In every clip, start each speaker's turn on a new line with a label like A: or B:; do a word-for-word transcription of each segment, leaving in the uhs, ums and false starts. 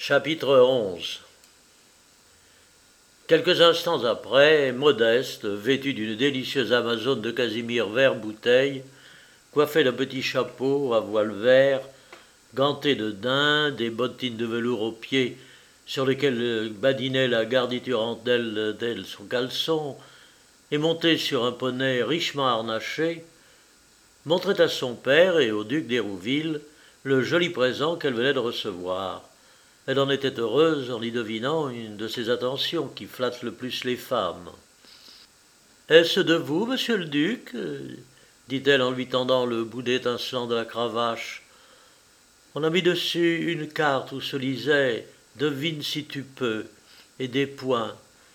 A: Chapitre onze. Quelques instants après, Modeste, vêtue d'une délicieuse amazone de casimir vert bouteille, coiffée d'un petit chapeau à voile vert, gantée de daim, des bottines de velours aux pieds sur lesquelles badinait la garniture en delle de son caleçon, et montée sur un poney richement harnaché, montrait à son père et au duc d'Hérouville le joli présent qu'elle venait de recevoir. Elle en était heureuse en y devinant une de ces attentions qui flattent le plus les femmes. « Est-ce de vous, monsieur le duc ?» dit-elle en lui tendant le bout étincelant de la cravache. On a mis dessus une carte où se lisait « Devine si tu peux » et des points.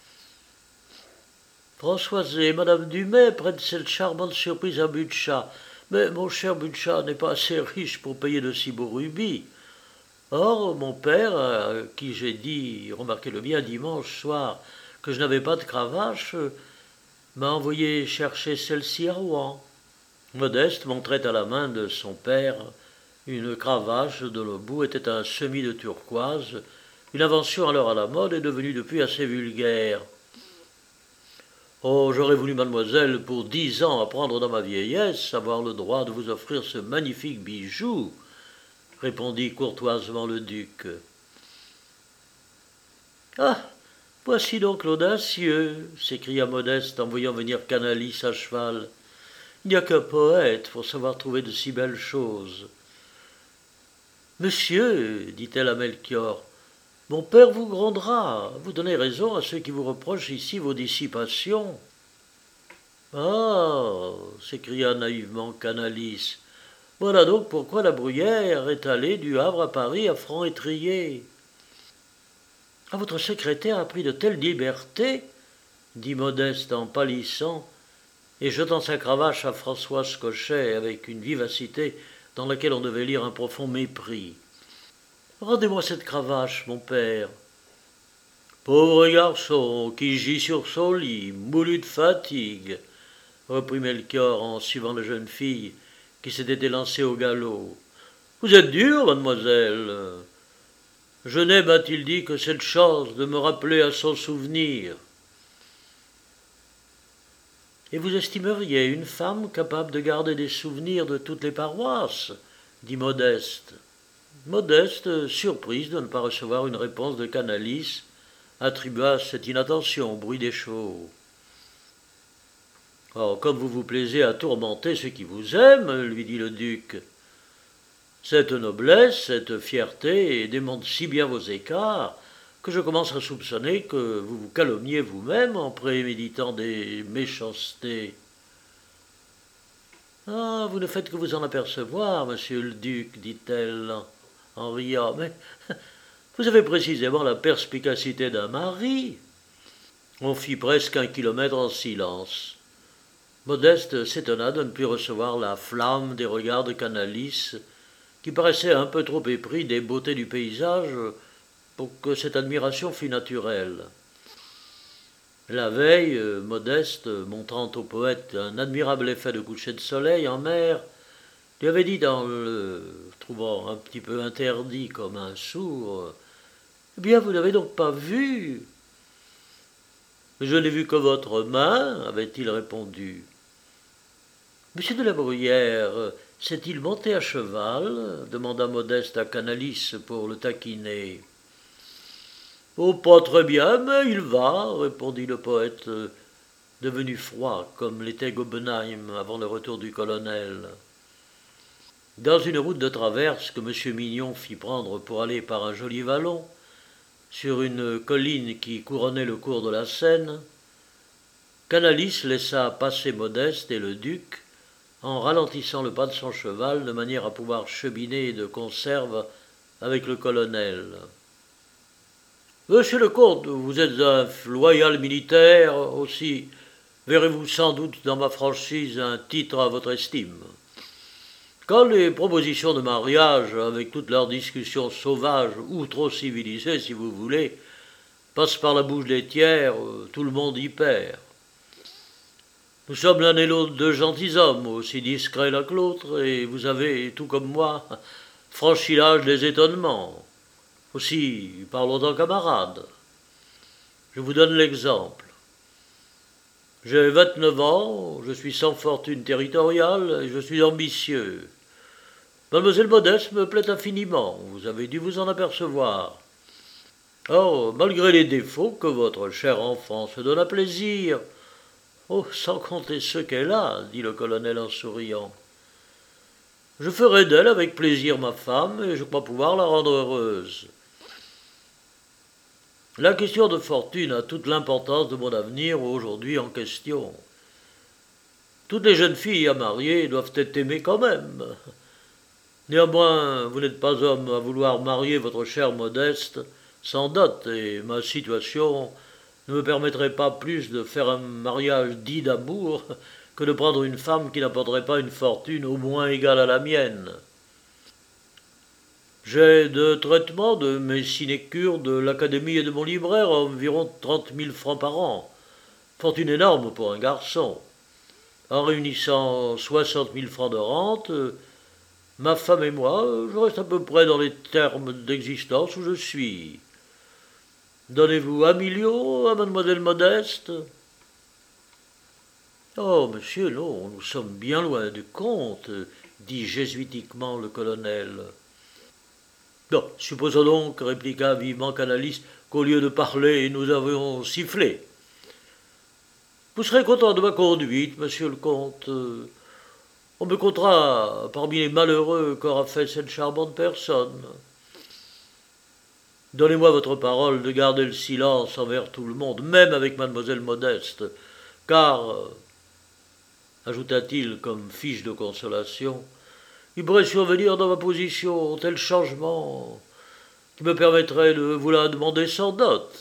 A: « Françoise et madame Dumay prennent cette charmante surprise à Butscha, mais mon cher Butscha n'est pas assez riche pour payer de si beaux rubis. Or, mon père, à qui j'ai dit, remarquez-le bien, dimanche soir, que je n'avais pas de cravache, m'a envoyé chercher celle-ci à Rouen. » Modeste montrait à la main de son père une cravache dont le bout était un semis de turquoise, une invention alors à la mode et devenue depuis assez vulgaire. « Oh, j'aurais voulu, mademoiselle, pour dix ans apprendre dans ma vieillesse, avoir le droit de vous offrir ce magnifique bijou, » répondit courtoisement le duc. « Ah, voici donc l'audacieux !» s'écria Modeste en voyant venir Canalis à cheval. « Il n'y a qu'un poète pour savoir trouver de si belles choses. »« Monsieur, dit-elle à Melchior, mon père vous grondera. Vous donnez raison à ceux qui vous reprochent ici vos dissipations. »« Ah !» s'écria naïvement Canalis. « Voilà donc pourquoi la Bruyère est allée du Havre à Paris à franc-étrier. »« Ah, votre secrétaire a pris de telles libertés, dit Modeste en pâlissant et jetant sa cravache à Françoise Cochet avec une vivacité dans laquelle on devait lire un profond mépris. « Rendez-moi cette cravache, mon père. »« Pauvre garçon qui gît sur son lit, moulu de fatigue, » reprit Melchior en suivant la jeune fille qui s'était élancée au galop. « Vous êtes dure, mademoiselle. Je n'ai, m'a-t-il dit, que cette chance de me rappeler à son souvenir. » « Et vous estimeriez une femme capable de garder des souvenirs de toutes les paroisses ?» dit Modeste. Modeste, surprise de ne pas recevoir une réponse de Canalis, attribua cette inattention au bruit des chevaux. « Oh, comme vous vous plaisez à tourmenter ceux qui vous aiment, lui dit le duc. Cette noblesse, cette fierté démontrent si bien vos écarts que je commence à soupçonner que vous vous calomniez vous-même en préméditant des méchancetés. »« Ah, vous ne faites que vous en apercevoir, monsieur le duc, dit-elle en riant, mais vous avez précisément la perspicacité d'un mari. » On fit presque un kilomètre en silence. Modeste s'étonna de ne plus recevoir la flamme des regards de Canalis, qui paraissait un peu trop épris des beautés du paysage pour que cette admiration fût naturelle. La veille, Modeste, montrant au poète un admirable effet de coucher de soleil en mer, lui avait dit en le trouvant un petit peu interdit comme un sourd, « Eh bien, vous n'avez donc pas vu ?»« Je n'ai vu que votre main, avait-il répondu. »« Monsieur de la Bruyère s'est-il monté à cheval ?» demanda Modeste à Canalis pour le taquiner. « Oh, pas très bien, mais il va, » répondit le poète, devenu froid, comme l'était Gobenheim avant le retour du colonel. Dans une route de traverse que M. Mignon fit prendre pour aller par un joli vallon, sur une colline qui couronnait le cours de la Seine, Canalis laissa passer Modeste et le duc en ralentissant le pas de son cheval de manière à pouvoir cheminer de conserve avec le colonel. « Monsieur le comte, vous êtes un loyal militaire, aussi verrez-vous sans doute dans ma franchise un titre à votre estime. Quand les propositions de mariage, avec toutes leurs discussions sauvages ou trop civilisées, si vous voulez, passent par la bouche des tiers, tout le monde y perd. Nous sommes l'un et l'autre deux gentilshommes, aussi discrets l'un que l'autre, et vous avez, tout comme moi, franchi l'âge des étonnements. Aussi, parlons en camarades. Je vous donne l'exemple. J'ai vingt-neuf ans, je suis sans fortune territoriale et je suis ambitieux. Mademoiselle Modeste me plaît infiniment, vous avez dû vous en apercevoir. Or, malgré les défauts que votre cher enfant se donne à plaisir, oh, sans compter ceux qu'elle a, dit le colonel en souriant, je ferai d'elle avec plaisir ma femme et je crois pouvoir la rendre heureuse. La question de fortune a toute l'importance de mon avenir aujourd'hui en question. Toutes les jeunes filles à marier doivent être aimées quand même. Néanmoins, vous n'êtes pas homme à vouloir marier votre chère Modeste sans dot, et ma situation ne me permettrait pas plus de faire un mariage dit d'amour que de prendre une femme qui n'apporterait pas une fortune au moins égale à la mienne. J'ai de traitement de mes sinécures de l'académie et de mon libraire à environ trente mille francs par an, fortune énorme pour un garçon. En réunissant soixante mille francs de rente, ma femme et moi, je reste à peu près dans les termes d'existence où je suis. Donnez-vous un million à mademoiselle Modeste? Oh, monsieur, non, nous sommes bien loin du compte, dit jésuitiquement le colonel. Bon, supposons donc, répliqua vivement Canalis, qu'au lieu de parler, nous avions sifflé. Vous serez content de ma conduite, monsieur le comte. On me comptera parmi les malheureux qu'aura fait cette charmante personne. Donnez-moi votre parole de garder le silence envers tout le monde, même avec mademoiselle Modeste, car, ajouta-t-il comme fiche de consolation, il pourrait survenir dans ma position tel changement qui me permettrait de vous la demander sans dot.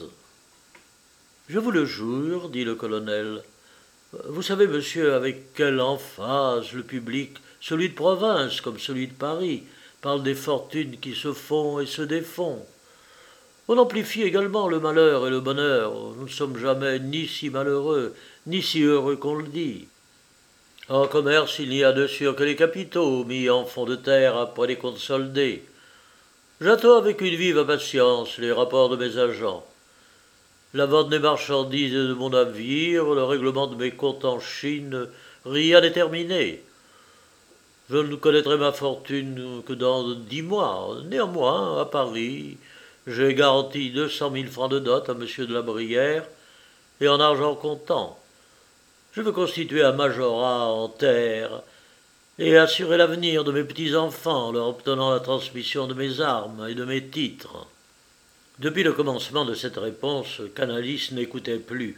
A: Je vous le jure, dit le colonel. Vous savez, monsieur, avec quelle emphase le public, celui de province comme celui de Paris, parle des fortunes qui se font et se défont. On amplifie également le malheur et le bonheur. Nous ne sommes jamais ni si malheureux, ni si heureux qu'on le dit. En commerce, il n'y a de sûr que les capitaux mis en fonds de terre après les comptes soldés. J'attends avec une vive impatience les rapports de mes agents. La vente des marchandises et de mon navire, le règlement de mes comptes en Chine, rien n'est terminé. Je ne connaîtrai ma fortune que dans dix mois. Néanmoins, à Paris, j'ai garanti deux cent mille francs de dot à monsieur de la Brière et en argent comptant. Je veux constituer un majorat en terre et assurer l'avenir de mes petits-enfants en leur obtenant la transmission de mes armes et de mes titres. Depuis le commencement de cette réponse, Canalis n'écoutait plus.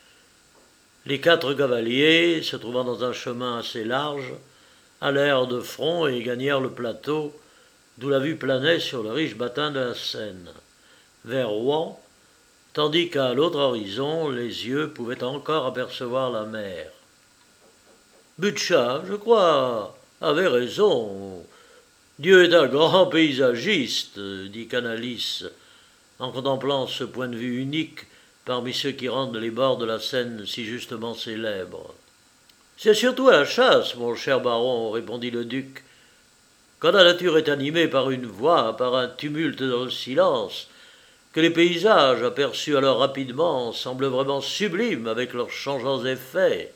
A: Les quatre cavaliers, se trouvant dans un chemin assez large, allèrent de front et gagnèrent le plateau, d'où la vue planait sur le riche bassin de la Seine, vers Rouen, tandis qu'à l'autre horizon, les yeux pouvaient encore apercevoir la mer. Butcha, je crois, avait raison. Dieu est un grand paysagiste, dit Canalis, en contemplant ce point de vue unique parmi ceux qui rendent les bords de la Seine si justement célèbres. C'est surtout à la chasse, mon cher baron, répondit le duc. Quand la nature est animée par une voix, par un tumulte dans le silence, que les paysages, aperçus alors rapidement, semblent vraiment sublimes avec leurs changeants effets.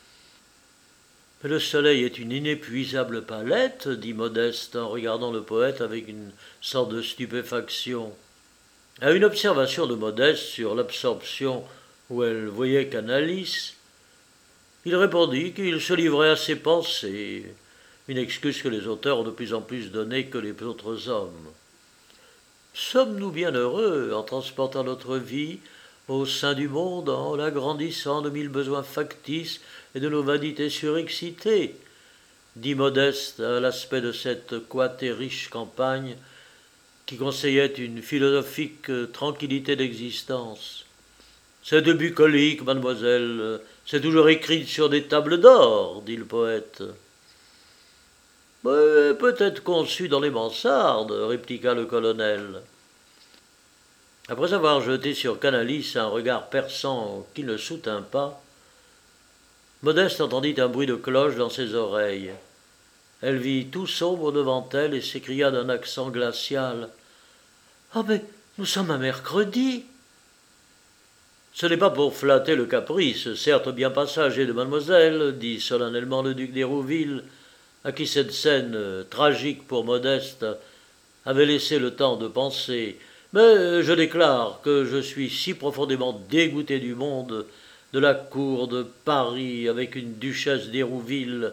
A: Mais le soleil est une inépuisable palette, dit Modeste en regardant le poète avec une sorte de stupéfaction. À une observation de Modeste sur l'absorption où elle voyait Canalis, il répondit qu'il se livrait à ses pensées, une excuse que les auteurs ont de plus en plus donnée que les autres hommes. Sommes-nous bien heureux en transportant notre vie au sein du monde, en l'agrandissant de mille besoins factices et de nos vanités surexcitées, dit Modeste à l'aspect de cette coite et riche campagne qui conseillait une philosophique tranquillité d'existence. Cette bucolique, mademoiselle, c'est toujours écrite sur des tables d'or, dit le poète. Mais peut-être conçue dans les mansardes, répliqua le colonel. Après avoir jeté sur Canalis un regard perçant qui ne soutint pas, Modeste entendit un bruit de cloche dans ses oreilles. Elle vit tout sombre devant elle et s'écria d'un accent glacial. « Ah, mais nous sommes un mercredi. Ce n'est pas pour flatter le caprice, certes bien passager de mademoiselle, dit solennellement le duc d'Hérouville, à qui cette scène euh, tragique pour Modeste avait laissé le temps de penser. Mais je déclare que je suis si profondément dégoûté du monde, de la cour de Paris avec une duchesse d'Hérouville,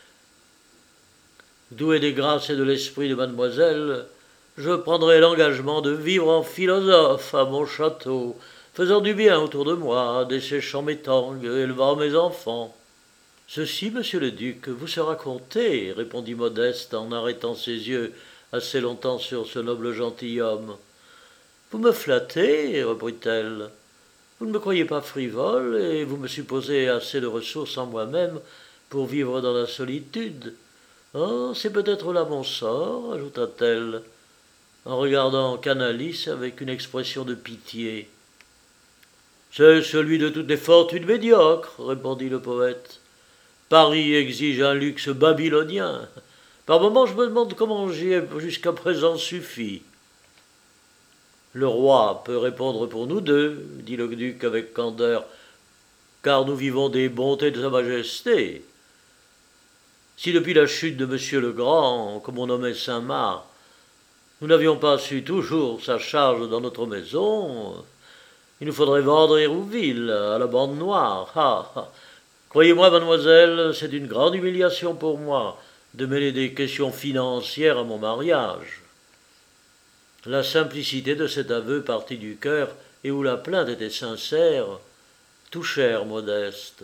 A: douée des grâces et de l'esprit de mademoiselle, je prendrai l'engagement de vivre en philosophe à mon château, faisant du bien autour de moi, desséchant mes tangues, élevant mes enfants. Ceci, monsieur le duc, vous sera conté, répondit Modeste en arrêtant ses yeux assez longtemps sur ce noble gentilhomme. Vous me flattez, reprit-elle. Vous ne me croyez pas frivole, et vous me supposez assez de ressources en moi-même pour vivre dans la solitude. Oh, c'est peut-être là mon sort, ajouta-t-elle, en regardant Canalis avec une expression de pitié. C'est celui de toutes les fortunes médiocres, répondit le poète. Paris exige un luxe babylonien. Par moments, je me demande comment j'y ai jusqu'à présent suffi. Le roi peut répondre pour nous deux, dit le duc avec candeur, car nous vivons des bontés de sa majesté. Si depuis la chute de monsieur le Grand, comme on nommait Saint-Marc, nous n'avions pas su toujours sa charge dans notre maison, il nous faudrait vendre Hérouville à la bande noire. Ah, ah. Croyez-moi, mademoiselle, c'est une grande humiliation pour moi de mêler des questions financières à mon mariage. La simplicité de cet aveu parti du cœur, et où la plainte était sincère, touchèrent Modeste.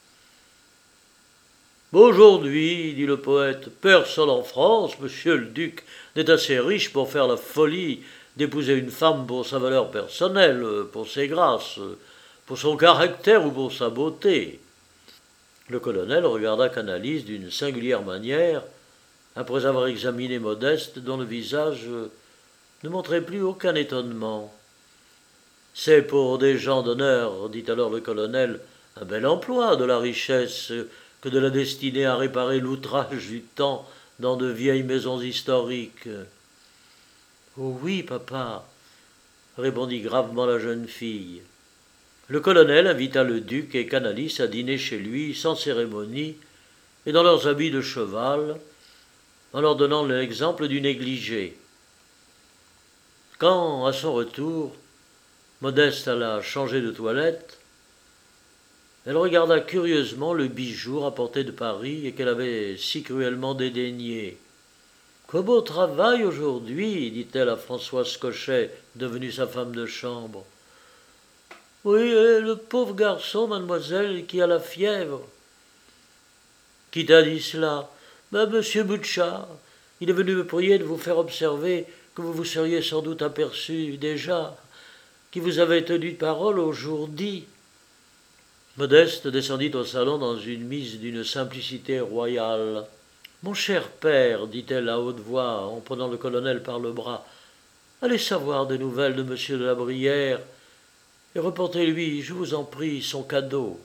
A: Aujourd'hui, dit le poète, personne en France, monsieur le duc, n'est assez riche pour faire la folie d'épouser une femme pour sa valeur personnelle, pour ses grâces, pour son caractère ou pour sa beauté. Le colonel regarda Canalis d'une singulière manière, après avoir examiné Modeste, dont le visage ne montrait plus aucun étonnement. « C'est pour des gens d'honneur, dit alors le colonel, un bel emploi de la richesse que de la destiner à réparer l'outrage du temps dans de vieilles maisons historiques. »« Oh oui, papa, » répondit gravement la jeune fille. Le colonel invita le duc et Canalis à dîner chez lui sans cérémonie et dans leurs habits de cheval, en leur donnant l'exemple du négligé. Quand, à son retour, Modeste alla changer de toilette, elle regarda curieusement le bijou rapporté de Paris et qu'elle avait si cruellement dédaigné. « Que beau travail aujourd'hui !» dit-elle à Françoise Cochet, devenue sa femme de chambre. « Oui, et le pauvre garçon, mademoiselle, qui a la fièvre. »« Qui t'a dit cela ? » ?»« Ben, monsieur Bouchard. Il est venu me prier de vous faire observer que vous vous seriez sans doute aperçu déjà, qui vous avait tenu parole au jour dit. » Modeste descendit au salon dans une mise d'une simplicité royale. « Mon cher père, dit-elle à haute voix en prenant le colonel par le bras, allez savoir des nouvelles de monsieur de la Brière et reportez-lui, je vous en prie, son cadeau.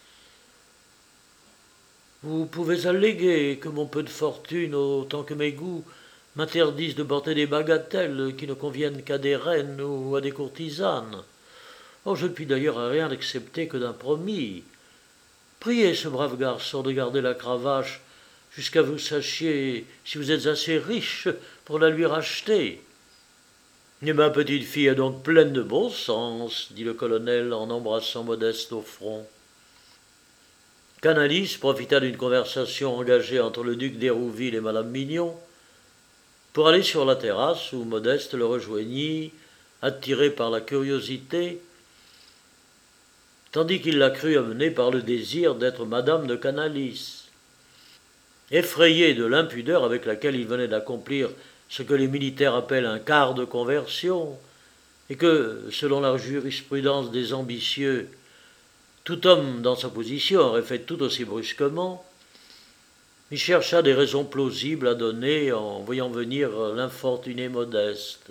A: Vous pouvez alléguer que mon peu de fortune, autant que mes goûts, m'interdisent de porter des bagatelles qui ne conviennent qu'à des reines ou à des courtisanes. Oh, je ne puis d'ailleurs à rien accepter que d'un promis. Priez ce brave garçon de garder la cravache jusqu'à vous sachiez si vous êtes assez riche pour la lui racheter. » « Et ma petite fille est donc pleine de bon sens, » dit le colonel en embrassant Modeste au front. Canalis profita d'une conversation engagée entre le duc d'Hérouville et madame Mignon pour aller sur la terrasse où Modeste le rejoignit, attiré par la curiosité, tandis qu'il la crut amenée par le désir d'être madame de Canalis. Effrayé de l'impudeur avec laquelle il venait d'accomplir ce que les militaires appellent un quart de conversion, et que, selon la jurisprudence des ambitieux, tout homme dans sa position aurait fait tout aussi brusquement, il chercha des raisons plausibles à donner en voyant venir l'infortuné Modeste.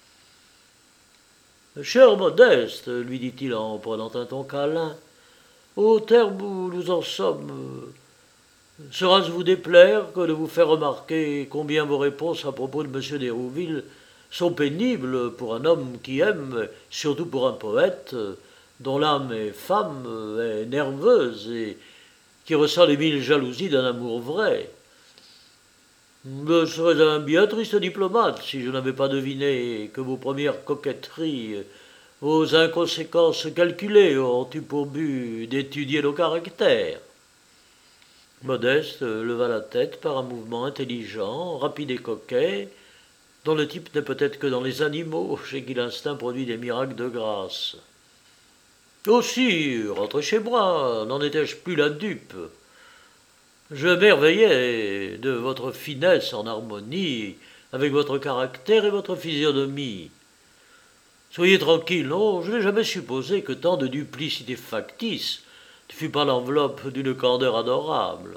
A: « Cher Modeste, lui dit-il en prenant un ton câlin, au terme où nous en sommes, sera-ce vous déplaire que de vous faire remarquer combien vos réponses à propos de M. d'Hérouville sont pénibles pour un homme qui aime, surtout pour un poète dont l'âme est femme, est nerveuse et qui ressent les mille jalousies d'un amour vrai. Je serais un bien triste diplomate si je n'avais pas deviné que vos premières coquetteries, vos inconséquences calculées ont eu pour but d'étudier nos caractères. Modeste leva la tête par un mouvement intelligent, rapide et coquet, dont le type n'est peut-être que dans les animaux, chez qui l'instinct produit des miracles de grâce. Aussi, rentrez chez moi, n'en étais-je plus la dupe. Je m'émerveillais de votre finesse en harmonie avec votre caractère et votre physionomie. Soyez tranquille, non, je n'ai jamais supposé que tant de duplicité factice ne fût pas l'enveloppe d'une candeur adorable.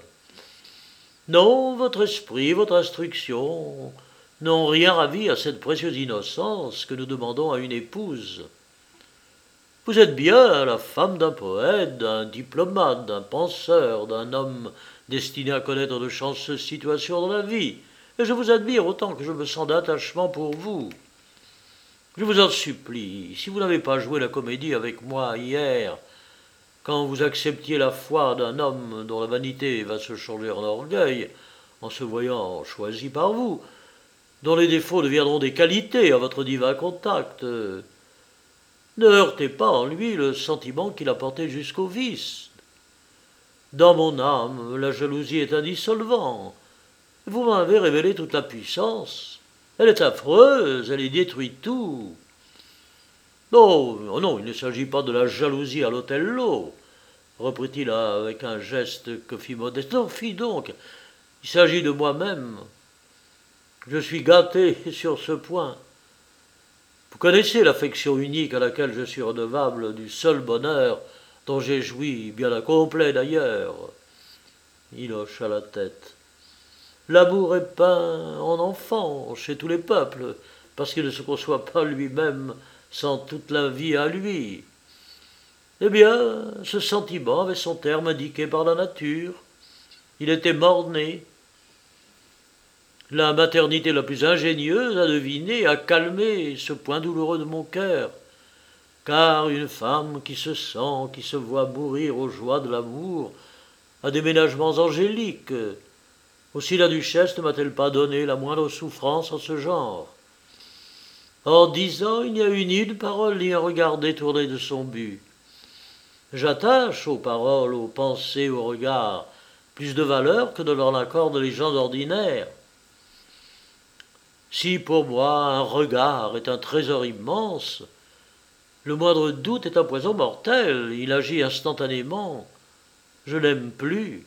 A: Non, votre esprit, votre instruction n'ont rien ravi à cette précieuse innocence que nous demandons à une épouse. Vous êtes bien la femme d'un poète, d'un diplomate, d'un penseur, d'un homme destiné à connaître de chanceuses situations dans la vie, et je vous admire autant que je me sens d'attachement pour vous. Je vous en supplie, si vous n'avez pas joué la comédie avec moi hier, quand vous acceptiez la foi d'un homme dont la vanité va se changer en orgueil, en se voyant choisi par vous, dont les défauts deviendront des qualités à votre divin contact, ne heurtez pas en lui le sentiment qu'il a porté jusqu'au vice. Dans mon âme, la jalousie est un dissolvant. Vous m'avez révélé toute la puissance. Elle est affreuse, elle y détruit tout. Non, non, il ne s'agit pas de la jalousie à l'Othello, reprit-il avec un geste que fit Modeste. Non, fi donc, il s'agit de moi-même. Je suis gâté sur ce point. Vous connaissez l'affection unique à laquelle je suis redevable du seul bonheur dont j'ai joui, bien incomplet d'ailleurs. Il hocha la tête. L'amour est peint en enfant chez tous les peuples, parce qu'il ne se conçoit pas lui-même sans toute la vie à lui. Eh bien, ce sentiment avait son terme indiqué par la nature. Il était mort-né. La maternité la plus ingénieuse a deviné, a calmé ce point douloureux de mon cœur. Car une femme qui se sent, qui se voit mourir aux joies de l'amour, a des ménagements angéliques. Aussi la duchesse ne m'a-t-elle pas donné la moindre souffrance en ce genre. En dix ans, il n'y a eu ni une parole ni un regard détourné de son but. J'attache aux paroles, aux pensées, aux regards plus de valeur que ne leur accordent les gens ordinaires. Si pour moi un regard est un trésor immense, le moindre doute est un poison mortel, il agit instantanément. Je n'aime plus.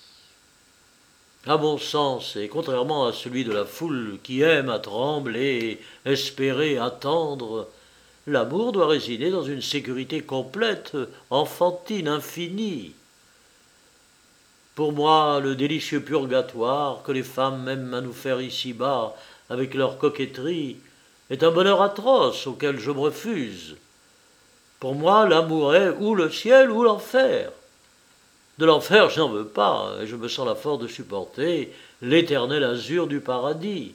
A: À mon sens, et contrairement à celui de la foule qui aime à trembler, espérer, attendre, l'amour doit résider dans une sécurité complète, enfantine, infinie. Pour moi, le délicieux purgatoire que les femmes aiment à nous faire ici-bas avec leur coquetterie est un bonheur atroce auquel je me refuse. Pour moi, l'amour est ou le ciel ou l'enfer. De l'enfer, je n'en veux pas, et je me sens la force de supporter l'éternel azur du paradis.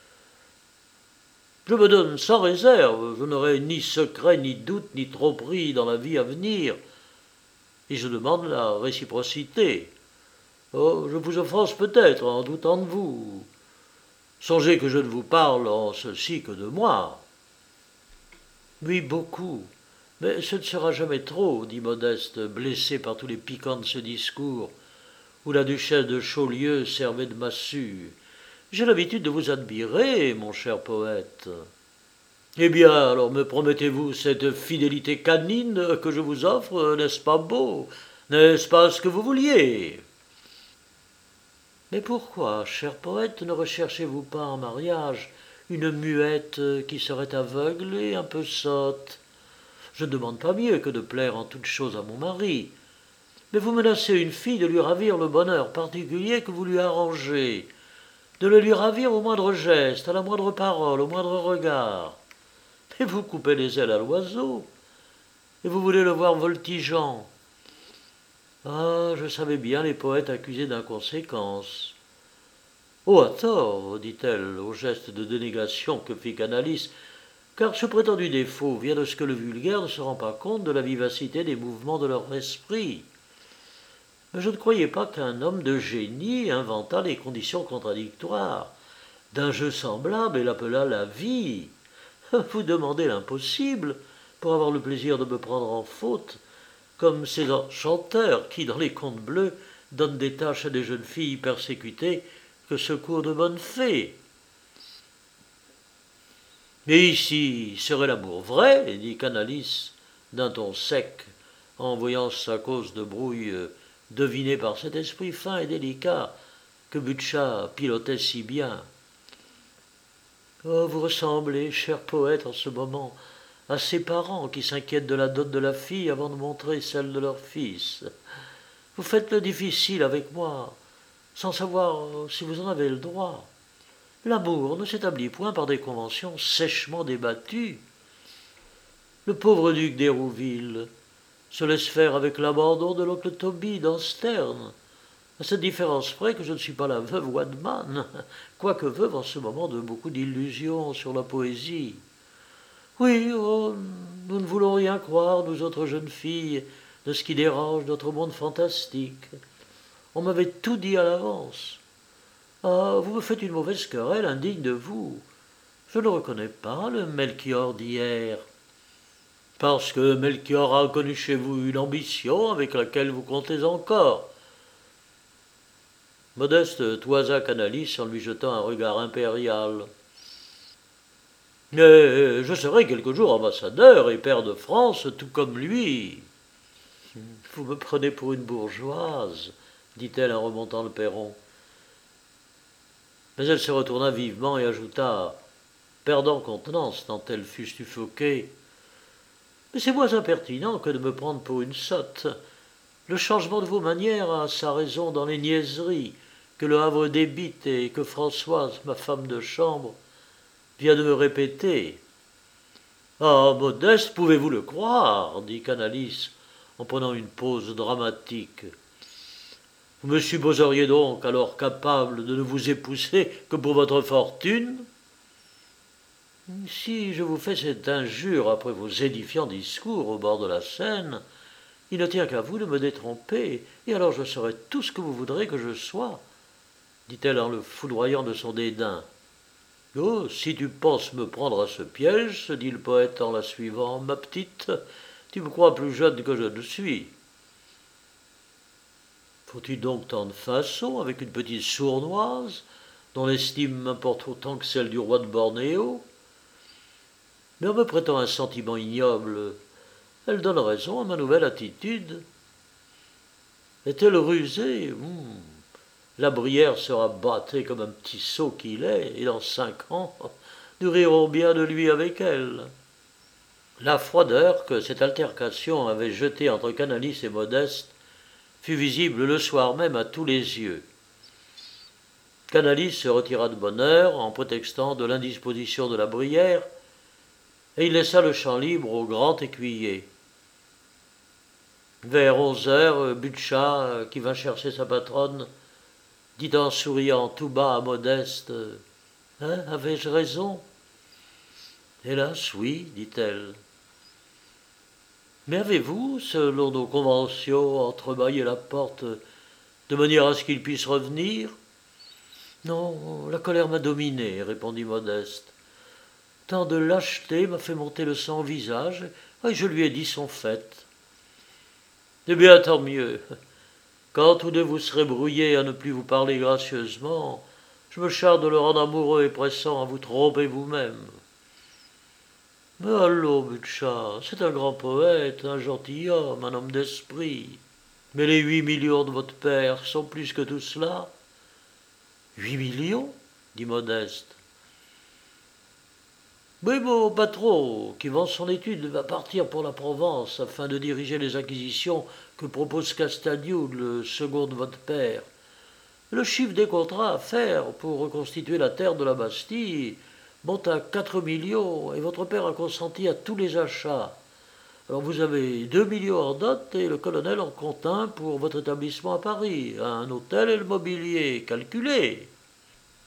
A: Je me donne sans réserve, je n'aurai ni secret, ni doute, ni tromperie dans la vie à venir, et je demande la réciprocité. Oh, je vous offense peut-être en doutant de vous. Songez que je ne vous parle en ceci que de moi. Oui, beaucoup. Mais ce ne sera jamais trop, dit Modeste, blessé par tous les piquants de ce discours, où la duchesse de Chaulieu servait de massue. J'ai l'habitude de vous admirer, mon cher poète. Eh bien, alors me promettez-vous cette fidélité canine que je vous offre, n'est-ce pas beau? N'est-ce pas ce que vous vouliez? Mais pourquoi, cher poète, ne recherchez-vous pas en mariage une muette qui serait aveugle et un peu sotte? Je ne demande pas mieux que de plaire en toutes choses à mon mari. Mais vous menacez une fille de lui ravir le bonheur particulier que vous lui arrangez, de le lui ravir au moindre geste, à la moindre parole, au moindre regard. Et vous coupez les ailes à l'oiseau, et vous voulez le voir voltigeant. Ah, je savais bien les poètes accusés d'inconséquence. Oh, à tort, dit-elle, au geste de dénégation que fit Canalis, car ce prétendu défaut vient de ce que le vulgaire ne se rend pas compte de la vivacité des mouvements de leur esprit. Mais je ne croyais pas qu'un homme de génie inventât les conditions contradictoires d'un jeu semblable et l'appela la vie. Vous demandez l'impossible pour avoir le plaisir de me prendre en faute, comme ces enchanteurs qui, dans les contes bleus, donnent des tâches à des jeunes filles persécutées que secourent de bonnes fées. Mais ici serait l'amour vrai, dit Canalis, d'un ton sec, en voyant sa cause de brouille devinée par cet esprit fin et délicat que Butcha pilotait si bien. Oh, vous ressemblez, cher poète, en ce moment, à ces parents qui s'inquiètent de la dot de la fille avant de montrer celle de leur fils. Vous faites le difficile avec moi, sans savoir si vous en avez le droit. L'amour ne s'établit point par des conventions sèchement débattues. Le pauvre duc d'Hérouville se laisse faire avec l'abandon de l'oncle Toby dans Sterne, à cette différence près que je ne suis pas la veuve Wadman, quoique veuve en ce moment de beaucoup d'illusions sur la poésie. Oui, oh, nous ne voulons rien croire, nous autres jeunes filles, de ce qui dérange notre monde fantastique. On m'avait tout dit à l'avance. Ah, vous me faites une mauvaise querelle indigne de vous. Je ne reconnais pas le Melchior d'hier. Parce que Melchior a connu chez vous une ambition avec laquelle vous comptez encore. Modeste toisa Canalis en lui jetant un regard impérial. Mais je serai quelque jour ambassadeur et pair de France, tout comme lui. Vous me prenez pour une bourgeoise, dit-elle en remontant le perron. Mais elle se retourna vivement et ajouta, perdant contenance tant elle fut suffoquée. Mais c'est moins impertinent que de me prendre pour une sotte. Le changement de vos manières a sa raison dans les niaiseries que le Havre débite et que Françoise, ma femme de chambre, vient de me répéter. Ah, Modeste, pouvez-vous le croire, dit Canalis en prenant une pause dramatique. Vous me supposeriez donc alors capable de ne vous épouser que pour votre fortune? Si je vous fais cette injure après vos édifiants discours au bord de la Seine, il ne tient qu'à vous de me détromper, et alors je serai tout ce que vous voudrez que je sois, dit-elle en le foudroyant de son dédain. Oh, si tu penses me prendre à ce piège, se dit le poète en la suivant, ma petite, tu me crois plus jeune que je ne suis. Faut-il donc tant de façons avec une petite sournoise, dont l'estime m'importe autant que celle du roi de Bornéo? Mais en me prêtant un sentiment ignoble, elle donne raison à ma nouvelle attitude. Est-elle rusée? Hum. La Brière sera battée comme un petit sot qu'il est, et dans cinq ans, nous rirons bien de lui avec elle. La froideur que cette altercation avait jetée entre Canalis et Modeste fut visible le soir même à tous les yeux. Canalis se retira de bonne heure en prétextant de l'indisposition de la Brière, et il laissa le champ libre au grand écuyer. Vers onze heures, Butcha, qui vint chercher sa patronne, dit en souriant tout bas à Modeste, « Hein, avais-je raison ?» Hélas, oui, dit-elle. Mais avez-vous, selon nos conventions, entrebâillé la porte de manière à ce qu'il puisse revenir? Non, la colère m'a dominé, répondit Modeste. Tant de lâcheté m'a fait monter le sang au visage, et je lui ai dit son fait. Eh bien, tant mieux. Quand tous deux vous serez brouillés à ne plus vous parler gracieusement, je me charge de le rendre amoureux et pressant à vous tromper vous-même. Mais allons, Butcha, c'est un grand poète, un gentilhomme, un homme d'esprit. Mais les huit millions de votre père sont plus que tout cela. Huit millions? Dit Modeste. Oui, mon patron, qui vend son étude, va partir pour la Provence afin de diriger les acquisitions que propose Castagnoud, le second de votre père. Le chiffre des contrats à faire pour reconstituer la terre de la Bastille monte à quatre millions et votre père a consenti à tous les achats. Alors vous avez deux millions en dot et le colonel en compte un pour votre établissement à Paris, un hôtel et le mobilier, calculé.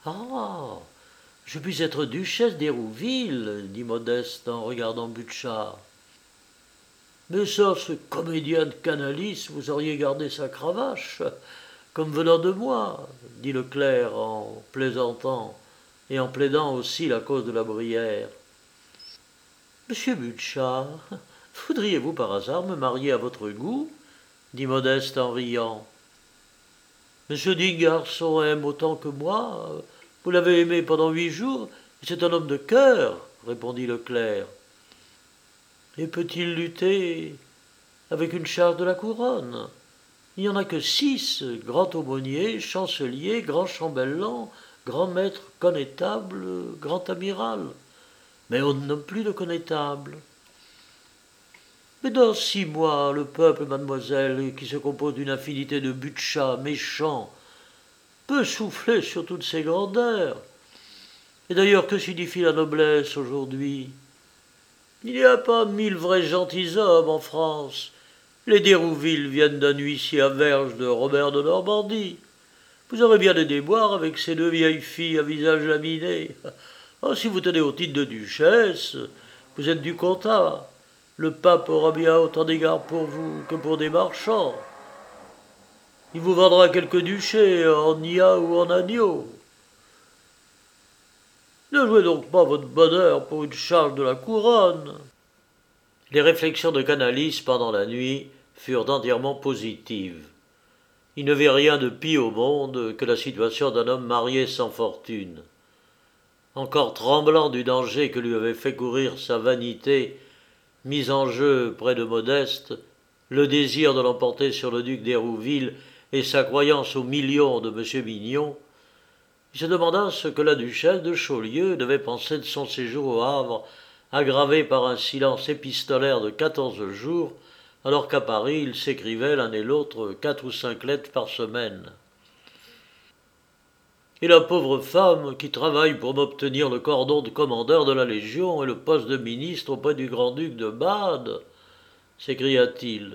A: Ah, je puis être duchesse d'Hérouville, dit Modeste en regardant Butchart. Mais ça, ce comédien de Canalis, vous auriez gardé sa cravache, comme venant de moi, dit le clerc en plaisantant et en plaidant aussi la cause de la Bruyère. Monsieur Butchart, voudriez-vous par hasard me marier à votre goût, dit Modeste en riant. Mais ce digne garçon aime autant que moi. Vous l'avez aimé pendant huit jours, et c'est un homme de cœur, répondit le clerc. Et peut-il lutter avec une charge de la couronne? Il n'y en a que six, grand aumônier, chancelier, grand chambellan, grand maître connétable, grand amiral. Mais on ne nomme plus de connétable. Mais dans six mois, le peuple, mademoiselle, qui se compose d'une infinité de Butchats méchants, peut souffler sur toutes ces grandeurs. Et d'ailleurs, que signifie la noblesse aujourd'hui? Il n'y a pas mille vrais gentilshommes en France. Les d'Hérouville viennent d'un huissier à verge de Robert de Normandie. Vous aurez bien des déboires avec ces deux vieilles filles à visage laminé. Oh, si vous tenez au titre de duchesse, vous êtes du comtat. Le pape aura bien autant d'égards pour vous que pour des marchands. Il vous vendra quelques duchés en Nia ou en agneau. Ne jouez donc pas votre bonheur pour une charge de la couronne. Les réflexions de Canalis pendant la nuit furent entièrement positives. Il ne vit rien de pis au monde que la situation d'un homme marié sans fortune. Encore tremblant du danger que lui avait fait courir sa vanité, mise en jeu près de Modeste, le désir de l'emporter sur le duc d'Hérouville et sa croyance aux millions de M. Mignon, il se demanda ce que la duchesse de Chaulieu devait penser de son séjour au Havre, aggravé par un silence épistolaire de quatorze jours, alors qu'à Paris ils s'écrivaient l'un et l'autre quatre ou cinq lettres par semaine. Et la pauvre femme qui travaille pour m'obtenir le cordon de commandeur de la Légion et le poste de ministre auprès du grand-duc de Bade, s'écria-t-il.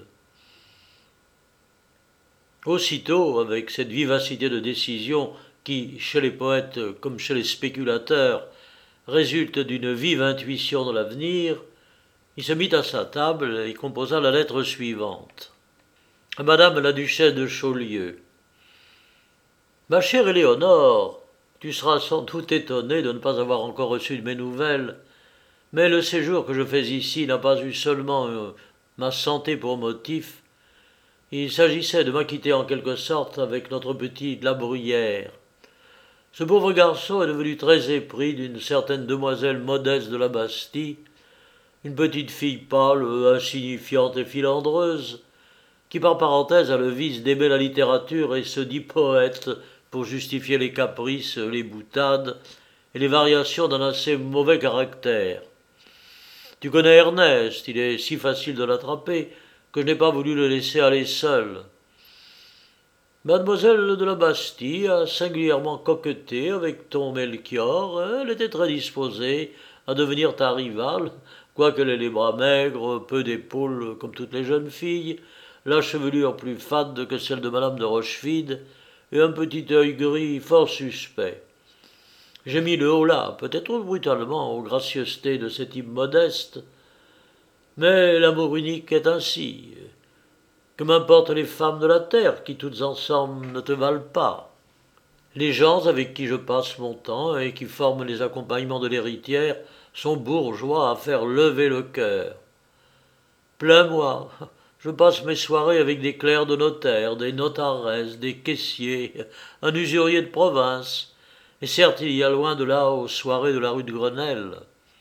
A: Aussitôt, avec cette vivacité de décision qui, chez les poètes comme chez les spéculateurs, résulte d'une vive intuition de l'avenir, il se mit à sa table et composa la lettre suivante. À Madame la duchesse de Chaulieu. Ma chère Éléonore, tu seras sans doute étonnée de ne pas avoir encore reçu de mes nouvelles, mais le séjour que je fais ici n'a pas eu seulement euh, ma santé pour motif. Il s'agissait de m'acquitter en quelque sorte avec notre petit La Bruyère. Ce pauvre garçon est devenu très épris d'une certaine demoiselle Modeste de la Bastille, une petite fille pâle, insignifiante et filandreuse, qui par parenthèse a le vice d'aimer la littérature et se dit poète pour justifier les caprices, les boutades et les variations d'un assez mauvais caractère. Tu connais Ernest, il est si facile de l'attraper que je n'ai pas voulu le laisser aller seul. Mademoiselle de la Bastille a singulièrement coquetté avec ton Melchior, elle était très disposée à devenir ta rivale, quoiqu'elle ait les bras maigres, peu d'épaules comme toutes les jeunes filles, la chevelure plus fade que celle de madame de Rochefide, et un petit œil gris fort suspect. J'ai mis le holà, peut-être brutalement, aux gracieusetés de cette type modeste, mais l'amour unique est ainsi. Que m'importent les femmes de la terre, qui toutes ensemble ne te valent pas. Les gens avec qui je passe mon temps et qui forment les accompagnements de l'héritière sont bourgeois à faire lever le cœur. Plains-moi, je passe mes soirées avec des clercs de notaire, des notaresses, des caissiers, un usurier de province, et certes il y a loin de là aux soirées de la rue de Grenelle.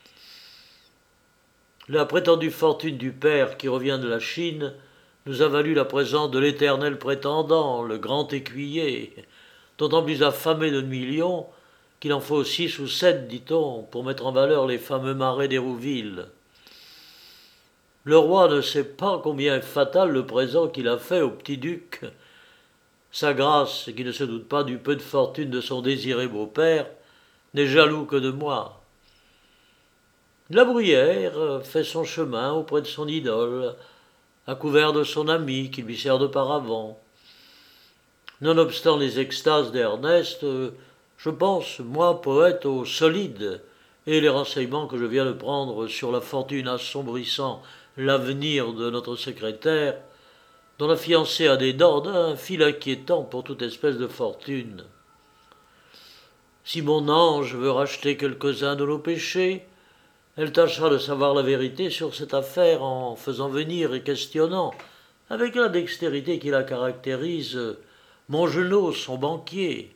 A: La prétendue fortune du père qui revient de la Chine nous a valu la présence de l'éternel prétendant, le grand écuyer, d'autant plus affamé de millions qu'il en faut six ou sept, dit-on, pour mettre en valeur les fameux marais d'Hérouville. Le roi ne sait pas combien est fatal le présent qu'il a fait au petit-duc. Sa grâce, qui ne se doute pas du peu de fortune de son désiré beau-père, n'est jaloux que de moi. La Bruyère fait son chemin auprès de son idole, à couvert de son ami qui lui sert de paravent. Nonobstant les extases d'Ernest, Je pense, moi, poète, au solide, et les renseignements que je viens de prendre sur la fortune assombrissant l'avenir de notre secrétaire, dont la fiancée a des dents d'un fil inquiétant pour toute espèce de fortune. Si mon ange veut racheter quelques-uns de nos péchés, elle tâchera de savoir la vérité sur cette affaire en faisant venir et questionnant, avec la dextérité qui la caractérise, Mongenod, son banquier.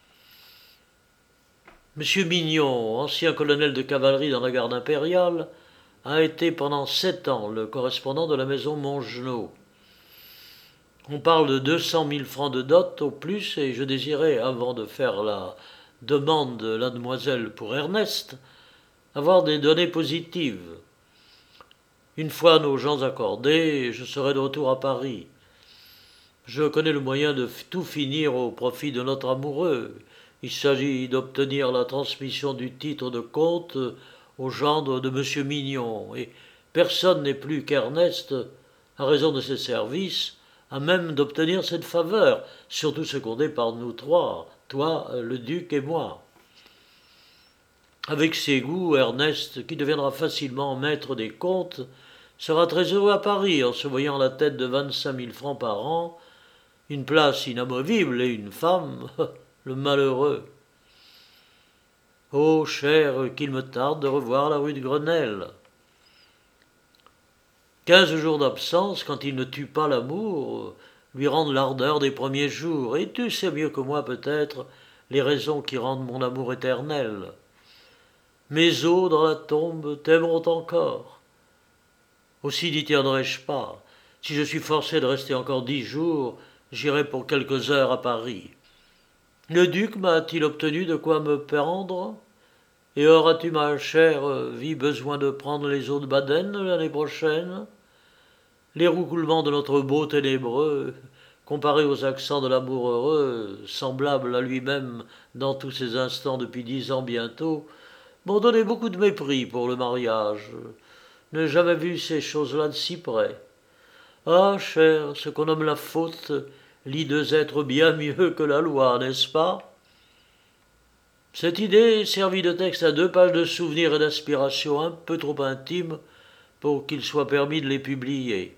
A: Monsieur Mignon, ancien colonel de cavalerie dans la garde impériale, a été pendant sept ans le correspondant de la maison Mongenod. On parle de deux cent mille francs de dot au plus, et je désirais, avant de faire la demande de la demoiselle pour Ernest, avoir des données positives. Une fois nos gens accordés, je serai de retour à Paris. Je connais le moyen de tout finir au profit de notre amoureux. Il s'agit d'obtenir la transmission du titre de comte au gendre de Monsieur Mignon, et personne n'est plus qu'Ernest, à raison de ses services, à même d'obtenir cette faveur, surtout secondé par nous trois, toi, le duc et moi. Avec ses goûts, Ernest, qui deviendra facilement maître des comptes, sera très heureux à Paris en se voyant à la tête de vingt-cinq mille francs par an, une place inamovible et une femme, le malheureux. Oh, cher, qu'il me tarde de revoir la rue de Grenelle. Quinze jours d'absence, quand il ne tue pas l'amour, lui rendent l'ardeur des premiers jours, et tu sais mieux que moi peut-être les raisons qui rendent mon amour éternel. Mes os dans la tombe t'aimeront encore. Aussi n'y tiendrai-je pas. Si je suis forcé de rester encore dix jours, j'irai pour quelques heures à Paris. Le duc m'a-t-il obtenu de quoi me pendre? Et auras-tu, ma chère vie, besoin de prendre les eaux de Baden l'année prochaine? Les roucoulements de notre beau ténébreux, comparés aux accents de l'amour heureux, semblable à lui-même dans tous ses instants depuis dix ans bientôt, m'ont donné beaucoup de mépris pour le mariage. Je n'ai jamais vu ces choses-là de si près. Ah, cher, ce qu'on nomme la faute lie deux êtres bien mieux que la loi, n'est-ce pas? Cette idée servit de texte à deux pages de souvenirs et d'aspirations un peu trop intimes pour qu'il soit permis de les publier.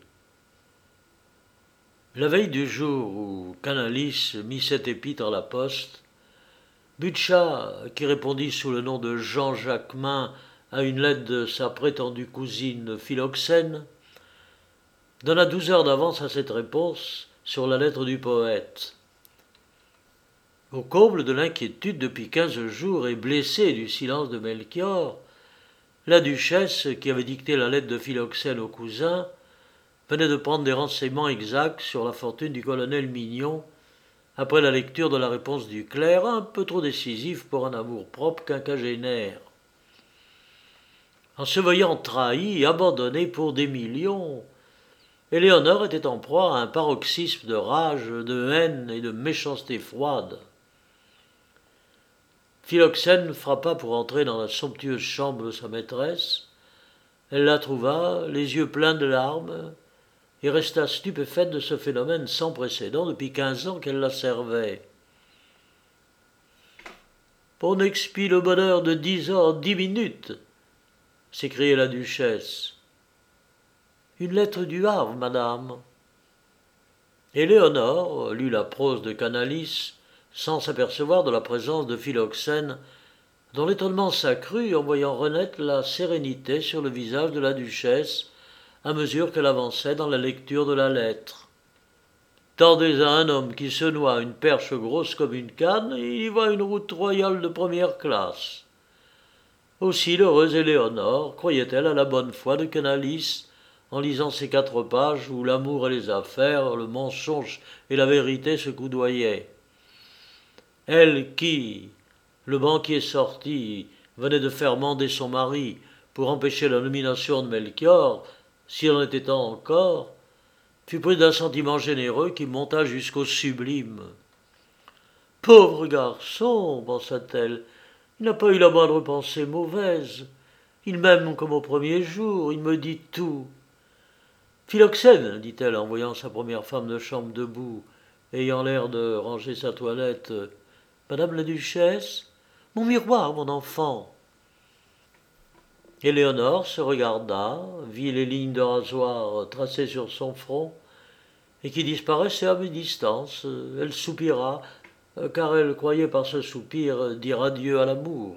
A: La veille du jour où Canalis mit cette épître à la poste, Butscha, qui répondit sous le nom de Jean Jacquemin à une lettre de sa prétendue cousine Philoxène, donna douze heures d'avance à cette réponse sur la lettre du poète. Au comble de l'inquiétude depuis quinze jours et blessée du silence de Melchior, la duchesse, qui avait dicté la lettre de Philoxène au cousin, venait de prendre des renseignements exacts sur la fortune du colonel Mignon, après la lecture de la réponse du clerc, un peu trop décisive pour un amour-propre quinquagénaire. En se voyant trahie et abandonnée pour des millions, Éléonore était en proie à un paroxysme de rage, de haine et de méchanceté froide. Philoxène frappa pour entrer dans la somptueuse chambre de sa maîtresse. Elle la trouva, les yeux pleins de larmes, et resta stupéfaite de ce phénomène sans précédent depuis quinze ans qu'elle la servait. « On expie le bonheur de dix ans en dix minutes !» s'écriait la duchesse. « Une lettre du Havre, madame. » Éléonore lut la prose de Canalis sans s'apercevoir de la présence de Philoxène, dont l'étonnement s'accrut en voyant renaître la sérénité sur le visage de la duchesse à mesure qu'elle avançait dans la lecture de la lettre. « Tendez à un homme qui se noie une perche grosse comme une canne, et il y voit une route royale de première classe. » Aussi l'heureuse Éléonore croyait-elle à la bonne foi de Canalis en lisant ces quatre pages où l'amour et les affaires, le mensonge et la vérité se coudoyaient. Elle qui, le banquier sorti, venait de faire mander son mari pour empêcher la nomination de Melchior, s'il en était temps encore, fut pris d'un sentiment généreux qui monta jusqu'au sublime. « Pauvre garçon, pensa-t-elle, il n'a pas eu la moindre pensée mauvaise. Il m'aime comme au premier jour, il me dit tout. »« Philoxène, dit-elle en voyant sa première femme de chambre debout, ayant l'air de ranger sa toilette, Madame la duchesse, mon miroir, mon enfant. Éléonore se regarda, vit les lignes de rasoir tracées sur son front et qui disparaissaient à mi-distance. Elle soupira, car elle croyait par ce soupir dire adieu à l'amour.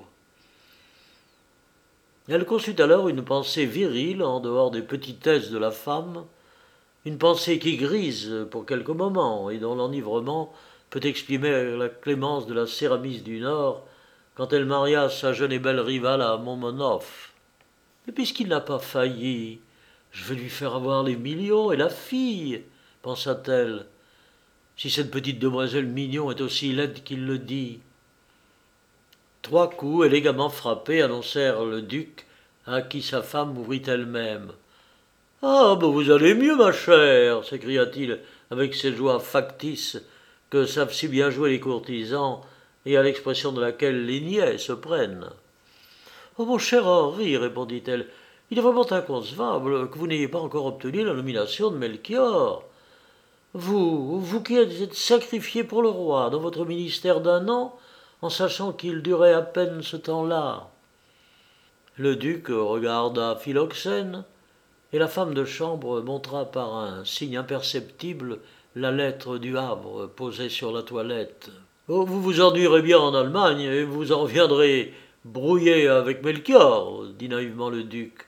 A: Elle conçut alors une pensée virile en dehors des petitesses de la femme, une pensée qui grise pour quelques moments et dont l'enivrement peut exprimer la clémence de la Séramis du Nord quand elle maria sa jeune et belle rivale à Montmonof. Et puisqu'il n'a pas failli, je vais lui faire avoir les millions et la fille, pensa-t-elle, si cette petite demoiselle Mignon est aussi laide qu'il le dit. Trois coups élégamment frappés annoncèrent le duc, à qui sa femme ouvrit elle-même. « Ah, ben vous allez mieux, ma chère !» s'écria-t-il avec cette joie factice que savent si bien jouer les courtisans et à l'expression de laquelle les niais se prennent. « Oh, mon cher Henri, répondit-elle, il est vraiment inconcevable que vous n'ayez pas encore obtenu la nomination de Melchior. Vous, vous qui êtes sacrifié pour le roi dans votre ministère d'un an, en sachant qu'il durait à peine ce temps-là. » Le duc regarda Philoxène, et la femme de chambre montra par un signe imperceptible la lettre du Havre posée sur la toilette. « Oh, vous vous ennuierez bien en Allemagne, et vous en reviendrez brouillé avec Melchior, dit naïvement le duc.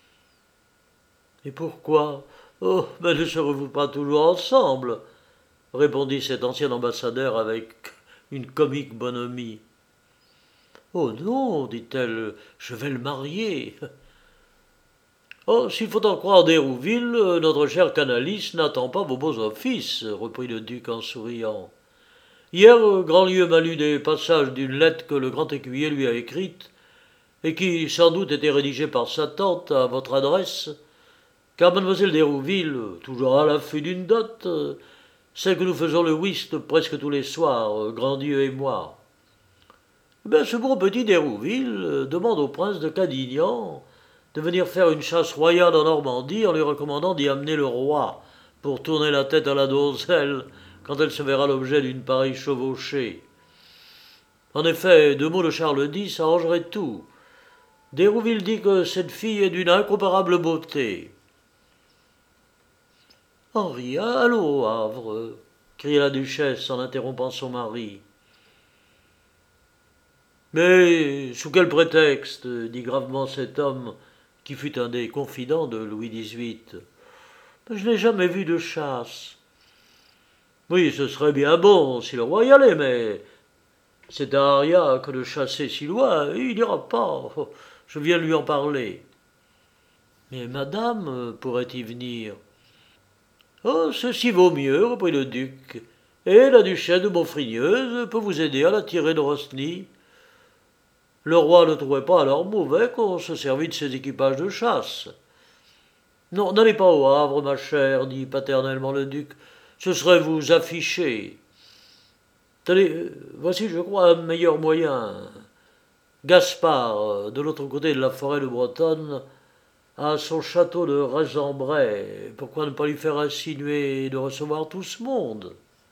A: « Et pourquoi ? Oh, mais ne serez-vous pas toujours ensemble ?» répondit cet ancien ambassadeur avec une comique bonhomie. « Oh non, dit-elle, je vais le marier. »« Oh, s'il faut en croire d'Hérouville, notre cher Canalis n'attend pas vos beaux offices, reprit le duc en souriant. Hier, Grandlieu m'a lu des passages d'une lettre que le grand écuyer lui a écrite, et qui sans doute était rédigée par sa tante à votre adresse, car mademoiselle d'Hérouville, toujours à l'affût d'une dot, sait que nous faisons le whist presque tous les soirs, Grandlieu et moi. Eh bien, ce bon petit d'Hérouville demande au prince de Cadignan de venir faire une chasse royale en Normandie en lui recommandant d'y amener le roi pour tourner la tête à la donzelle quand elle se verra l'objet d'une pareille chevauchée. En effet, deux mots de Charles X arrangeraient tout. D'Hérouville dit que cette fille est d'une incomparable beauté. « Henri, allons au Havre !» cria la duchesse en interrompant son mari. « Mais sous quel prétexte ?» dit gravement cet homme qui fut un des confidents de Louis dix-huit. « Je n'ai jamais vu de chasse. » « Oui, ce serait bien bon si le roi y allait, mais c'est à Aria que de chasser si loin, il n'ira pas. Je viens lui en parler. »« Mais madame pourrait y venir. »« Oh, ceci vaut mieux, reprit le duc, et la duchesse de Maufrigneuse peut vous aider à la tirer de Rosny. Le roi ne trouvait pas alors mauvais qu'on se servît de ses équipages de chasse. »« Non, n'allez pas au Havre, ma chère, dit paternellement le duc. Ce serait vous afficher. Tenez, voici, je crois, un meilleur moyen. Gaspard, de l'autre côté de la forêt de Bretonne, a son château de Razembray. Pourquoi ne pas lui faire insinuer de recevoir tout ce monde ? » ?»«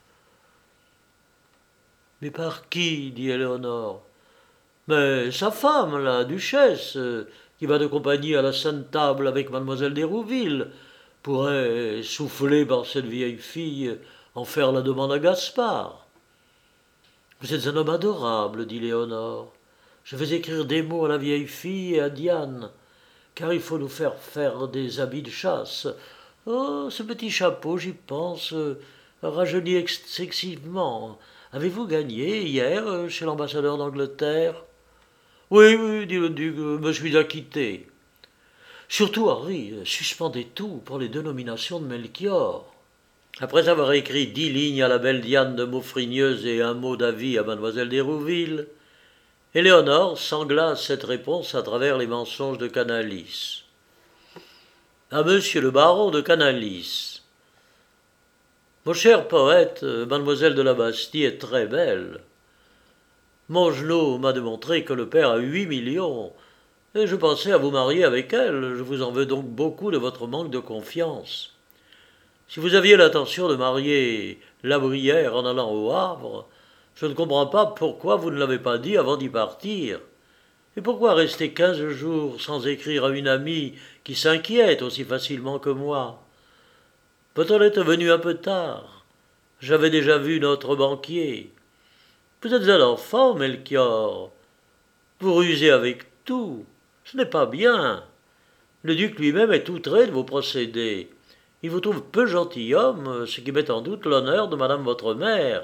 A: Mais par qui ?» dit Éléonore. « Mais sa femme, la duchesse, qui va de compagnie à la Sainte Table avec mademoiselle d'Hérouville, pourrait, soufflée par cette vieille fille, en faire la demande à Gaspard. »« Vous êtes un homme adorable, dit Léonore. Je vais écrire des mots à la vieille fille et à Diane, car il faut nous faire faire des habits de chasse. Oh, ce petit chapeau, j'y pense, rajeunit excessivement. Avez-vous gagné hier chez l'ambassadeur d'Angleterre ? » ?»« Oui, oui, dit le duc, me suis acquitté. » »« Surtout, Henri, suspendez tout pour les deux nominations de Melchior. » Après avoir écrit dix lignes à la belle Diane de Maufrigneuse et un mot d'avis à mademoiselle d'Hérouville, Éléonore sangla cette réponse à travers les mensonges de Canalis. À monsieur le baron de Canalis. Mon cher poète, mademoiselle de la Bastille est très belle. Mongenod m'a démontré que le père a huit millions, et je pensais à vous marier avec elle. Je vous en veux donc beaucoup de votre manque de confiance. Si vous aviez l'intention de marier La Brière en allant au Havre, Je ne comprends pas pourquoi vous ne l'avez pas dit avant d'y partir. Et pourquoi rester quinze jours sans écrire à une amie qui s'inquiète aussi facilement que moi? Votre lettre est venue un peu tard. J'avais déjà vu notre banquier. Vous êtes un enfant, Melchior. Vous rusez avec tout. Ce n'est pas bien. Le duc lui-même est outré de vos procédés. Il vous trouve peu gentilhomme, ce qui met en doute l'honneur de madame votre mère.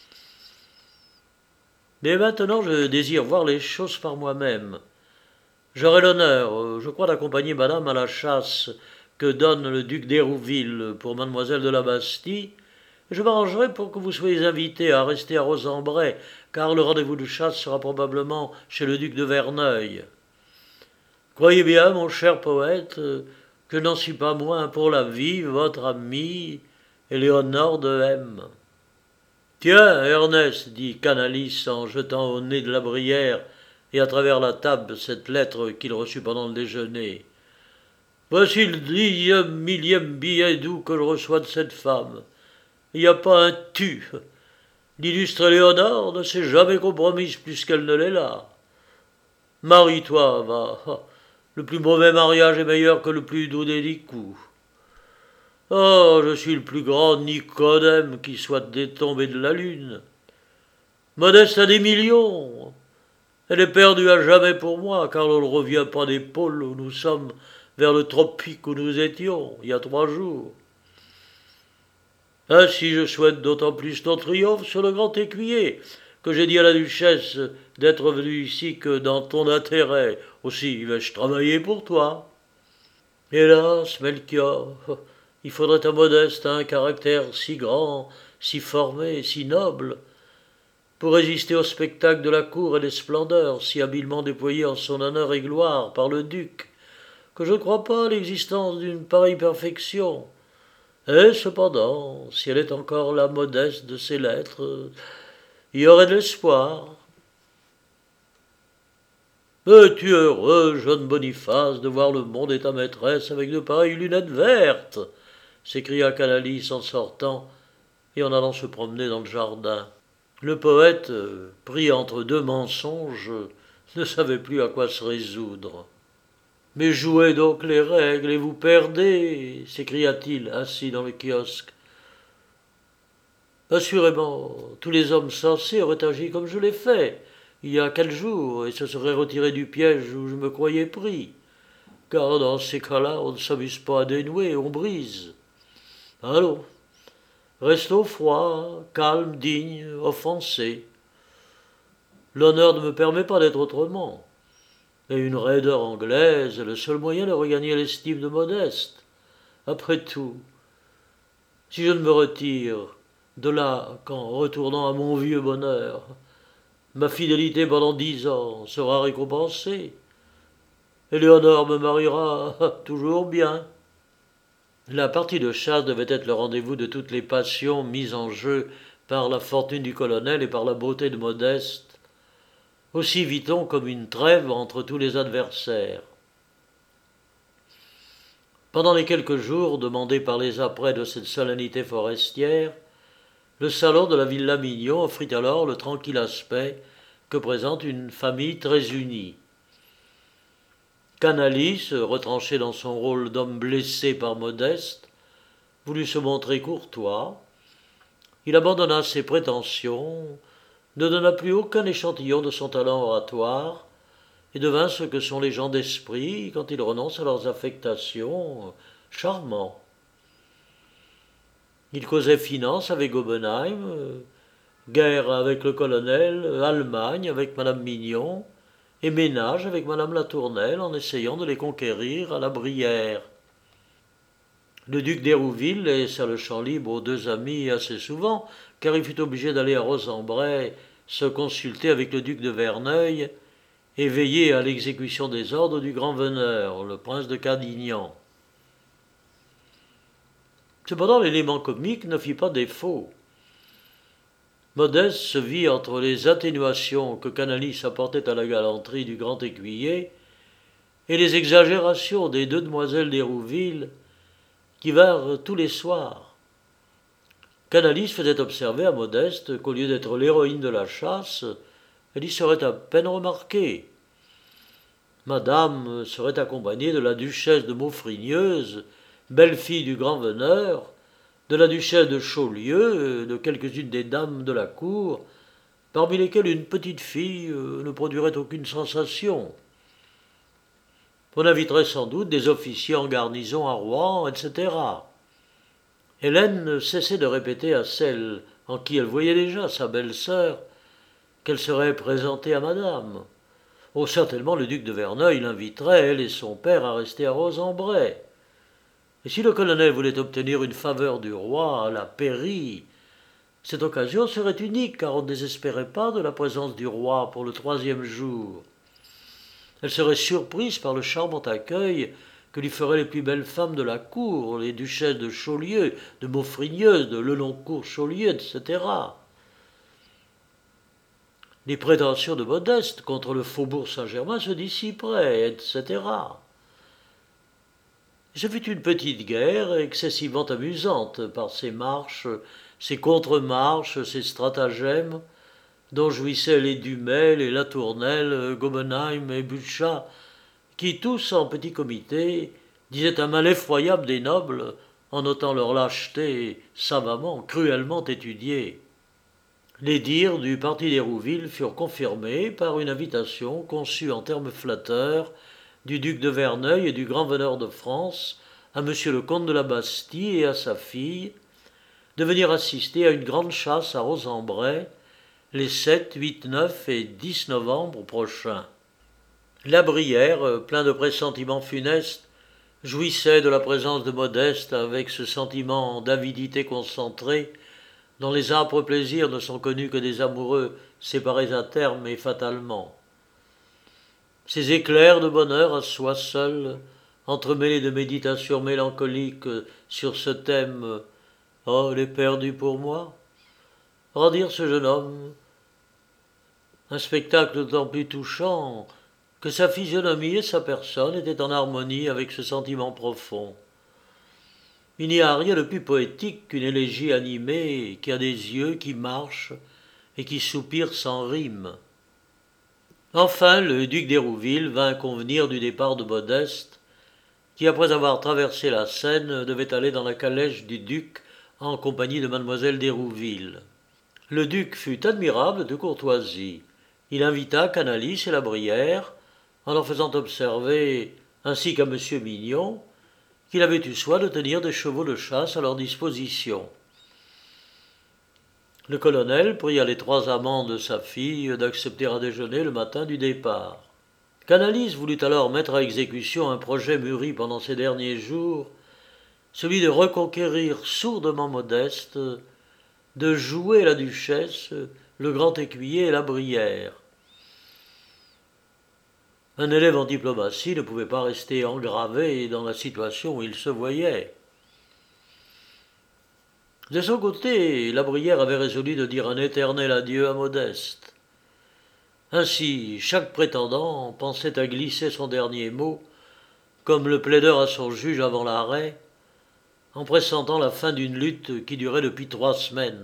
A: Mais maintenant je désire voir les choses par moi-même. J'aurai l'honneur, je crois, d'accompagner madame à la chasse que donne le duc d'Hérouville pour mademoiselle de la Bastille, et je m'arrangerai pour que vous soyez invité à rester à Rosembray, car le rendez-vous de chasse sera probablement chez le duc de Verneuil. Croyez bien, mon cher poète, que je n'en suis pas moins pour la vie votre ami Éléonore de M. Tiens, Ernest, dit Canalis en jetant au nez de la Brière et à travers la table cette lettre qu'il reçut pendant le déjeuner. Voici le dixième millième billet doux que je reçois de cette femme. Il n'y a pas un tu. L'illustre Éléonore ne s'est jamais compromise plus qu'elle ne l'est là. Marie-toi, va. Le plus mauvais mariage est meilleur que le plus doux des dix coups. Oh, je suis le plus grand Nicodème qui soit détombé de la lune. Modeste a des millions. Elle est perdue à jamais pour moi, car on ne revient pas des pôles où nous sommes vers le tropique où nous étions, il y a trois jours. Ainsi je souhaite d'autant plus ton triomphe sur le grand écuyer, que j'ai dit à la duchesse d'être venue ici que dans ton intérêt. Aussi vais-je travailler pour toi. Hélas, Melchior, il faudrait à Modeste un caractère si grand, si formé, si noble, pour résister au spectacle de la cour et des splendeurs si habilement déployées en son honneur et gloire par le duc, que je ne crois pas à l'existence d'une pareille perfection. Et cependant, si elle est encore la Modeste de ses lettres, il y aurait de l'espoir. Es-tu heureux, jeune Boniface, de voir le monde et ta maîtresse avec de pareilles lunettes vertes? S'écria Canalis en sortant et en allant se promener dans le jardin. Le poète, pris entre deux mensonges, ne savait plus à quoi se résoudre. Mais jouez donc les règles et vous perdez, s'écria-t-il, assis dans le kiosque. Assurément, tous les hommes sensés auraient agi comme je l'ai fait, il y a quelques jours, et se seraient retirés du piège où je me croyais pris, car dans ces cas-là, on ne s'amuse pas à dénouer, on brise. Allons, restons froids, calmes, dignes, offensés. L'honneur ne me permet pas d'être autrement. Et une raideur anglaise est le seul moyen de regagner l'estime de Modeste. Après tout, si je ne me retire de là qu'en retournant à mon vieux bonheur, ma fidélité pendant dix ans sera récompensée, Éléonore me mariera toujours bien. La partie de chasse devait être le rendez-vous de toutes les passions mises en jeu par la fortune du colonel et par la beauté de Modeste. Aussi vit-on comme une trêve entre tous les adversaires. Pendant les quelques jours demandés par les apprêts de cette solennité forestière, le salon de la villa Mignon offrit alors le tranquille aspect que présente une famille très unie. Canalis, retranché dans son rôle d'homme blessé par Modeste, voulut se montrer courtois. Il abandonna ses prétentions, ne donna plus aucun échantillon de son talent oratoire, et devint ce que sont les gens d'esprit quand ils renoncent à leurs affectations, charmants. Il causait finance avec Gobenheim, guerre avec le colonel, Allemagne avec madame Mignon, et ménage avec madame Latournelle en essayant de les conquérir à la Brière. Le duc d'Hérouville laissa le champ libre aux deux amis assez souvent, car il fut obligé d'aller à Rosembray se consulter avec le duc de Verneuil et veiller à l'exécution des ordres du grand veneur, le prince de Cadignan. Cependant, l'élément comique ne fit pas défaut. Modeste se vit entre les atténuations que Canalis apportait à la galanterie du grand écuyer et les exagérations des deux demoiselles d'Hérouville qui vinrent tous les soirs. Canalis faisait observer à Modeste qu'au lieu d'être l'héroïne de la chasse, elle y serait à peine remarquée. Madame serait accompagnée de la duchesse de Maufrigneuse, belle-fille du grand veneur, de la duchesse de Chaulieu, de quelques-unes des dames de la cour, parmi lesquelles une petite fille ne produirait aucune sensation. On inviterait sans doute des officiers en garnison à Rouen, et cetera. Hélène ne cessait de répéter à celle en qui elle voyait déjà sa belle-sœur qu'elle serait présentée à madame. Oh, certainement le duc de Verneuil l'inviterait, elle et son père, à rester à Rosembray. Et si le colonel voulait obtenir une faveur du roi à la pairie, cette occasion serait unique, car on ne désespérait pas de la présence du roi pour le troisième jour. Elle serait surprise par le charmant accueil que lui feraient les plus belles femmes de la cour, les duchesses de Chaulieu, de Maufrigneuse, de Lenoncourt-Chaulieu, et cetera. Les prétentions de Modeste contre le faubourg Saint-Germain se dissiperaient, et cetera. Ce fut une petite guerre excessivement amusante par ses marches, ses contre-marches, ses stratagèmes, dont jouissaient les Dumay, les Latournelle, Gobenheim et Butcha, qui tous, en petit comité, disaient un mal effroyable des nobles, en notant leur lâcheté savamment, cruellement étudiée. Les dires du parti d'Hérouville furent confirmés par une invitation conçue en termes flatteurs du duc de Verneuil et du grand veneur de France à monsieur le comte de la Bastille et à sa fille de venir assister à une grande chasse à Rosembray les sept, huit, neuf et dix novembre prochains. La Brière, plein de pressentiments funestes, jouissait de la présence de Modeste avec ce sentiment d'avidité concentrée dont les âpres plaisirs ne sont connus que des amoureux séparés à terme et fatalement. Ces éclairs de bonheur à soi seul, entremêlés de méditations mélancoliques sur ce thème « Oh, elle est perdue pour moi ?» rendirent ce jeune homme un spectacle d'autant plus touchant que sa physionomie et sa personne étaient en harmonie avec ce sentiment profond. Il n'y a rien de plus poétique qu'une élégie animée qui a des yeux qui marchent et qui soupirent sans rime. Enfin, le duc d'Hérouville vint convenir du départ de Modeste, qui, après avoir traversé la Seine, devait aller dans la calèche du duc en compagnie de mademoiselle d'Hérouville. Le duc fut admirable de courtoisie. Il invita Canalis et la Brière, en leur faisant observer, ainsi qu'à monsieur Mignon, qu'il avait eu soin de tenir des chevaux de chasse à leur disposition. Le colonel pria les trois amants de sa fille d'accepter à déjeuner le matin du départ. Canalis voulut alors mettre à exécution un projet mûri pendant ces derniers jours, celui de reconquérir sourdement Modeste, de jouer la duchesse, le grand écuyer et la Brière. Un élève en diplomatie ne pouvait pas rester engravé dans la situation où il se voyait. De son côté, la Brière avait résolu de dire un éternel adieu à Modeste. Ainsi, chaque prétendant pensait à glisser son dernier mot, comme le plaideur à son juge avant l'arrêt, en pressentant la fin d'une lutte qui durait depuis trois semaines.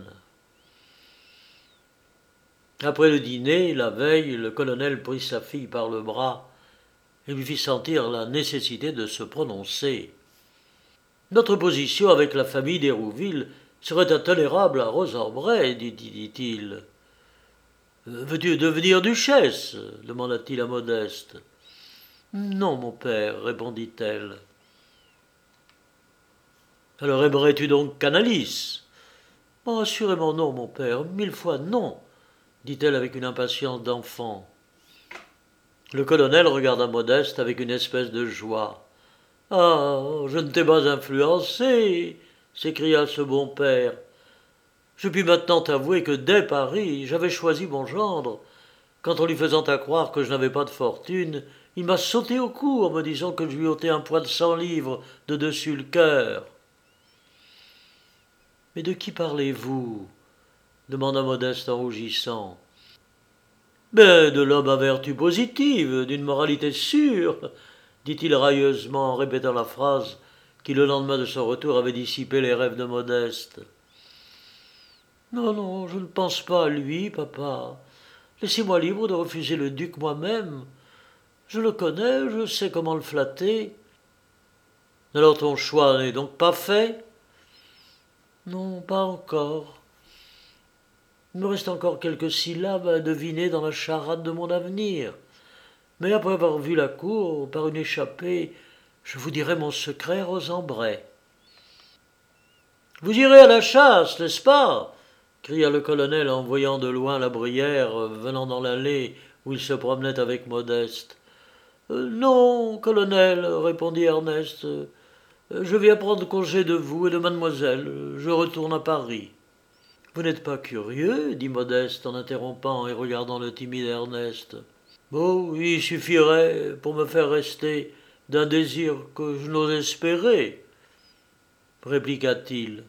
A: Après le dîner, la veille, le colonel prit sa fille par le bras et lui fit sentir la nécessité de se prononcer. « Notre position avec la famille d'Hérouville serait intolérable à Rosembray, dit-il. « Veux-tu devenir duchesse ?» demanda-t-il à Modeste. « Non, mon père, répondit-elle. »« Alors aimerais-tu donc Canalis ?»« Oh, assurément non, mon père, mille fois non, » dit-elle avec une impatience d'enfant. Le colonel regarda Modeste avec une espèce de joie. « Ah, je ne t'ai pas influencé !» s'écria ce bon père. « Je puis maintenant t'avouer que dès Paris, j'avais choisi mon gendre. Quand en lui faisant accroire que je n'avais pas de fortune, il m'a sauté au cou en me disant que je lui ôtais un poids de cent livres de dessus le cœur. »« Mais de qui parlez-vous » demanda Modeste en rougissant. « Ben, de l'homme à vertu positive, d'une moralité sûre, » dit-il railleusement en répétant la phrase qui, le lendemain de son retour, avait dissipé les rêves de Modeste. Non, non, je ne pense pas à lui, papa. Laissez-moi libre de refuser le duc moi-même. Je le connais, je sais comment le flatter. Alors ton choix n'est donc pas fait? Non, pas encore. Il me reste encore quelques syllabes à deviner dans la charade de mon avenir. Mais après avoir vu la cour, par une échappée, je vous dirai mon secret, Rosembray. Vous irez à la chasse, n'est-ce pas? Cria le colonel en voyant de loin la Brière venant dans l'allée où il se promenait avec Modeste. Euh, non, colonel, répondit Ernest. Euh, je viens prendre congé de vous et de mademoiselle. Je retourne à Paris. Vous n'êtes pas curieux? Dit Modeste en interrompant et regardant le timide Ernest. Bon, il suffirait, pour me faire rester, d'un désir que je n'ose espérer, répliqua-t-il.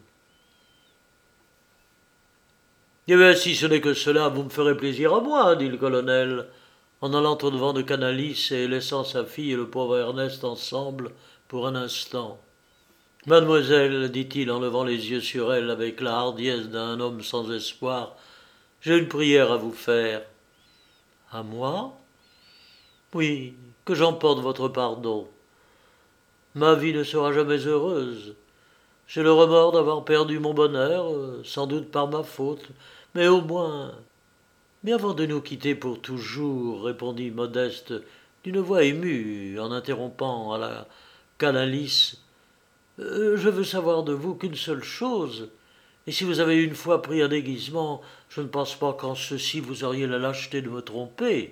A: Eh bien, si ce n'est que cela, vous me ferez plaisir à moi, dit le colonel, en allant au-devant de Canalis et laissant sa fille et le pauvre Ernest ensemble pour un instant. Mademoiselle, dit-il en levant les yeux sur elle avec la hardiesse d'un homme sans espoir, j'ai une prière à vous faire. À moi? Oui, que j'emporte votre pardon. Ma vie ne sera jamais heureuse. J'ai le remords d'avoir perdu mon bonheur, sans doute par ma faute, mais au moins. Mais avant de nous quitter pour toujours, répondit Modeste d'une voix émue, en interrompant à la Canalis, euh, je veux savoir de vous qu'une seule chose, et si vous avez une fois pris un déguisement, je ne pense pas qu'en ceci vous auriez la lâcheté de me tromper.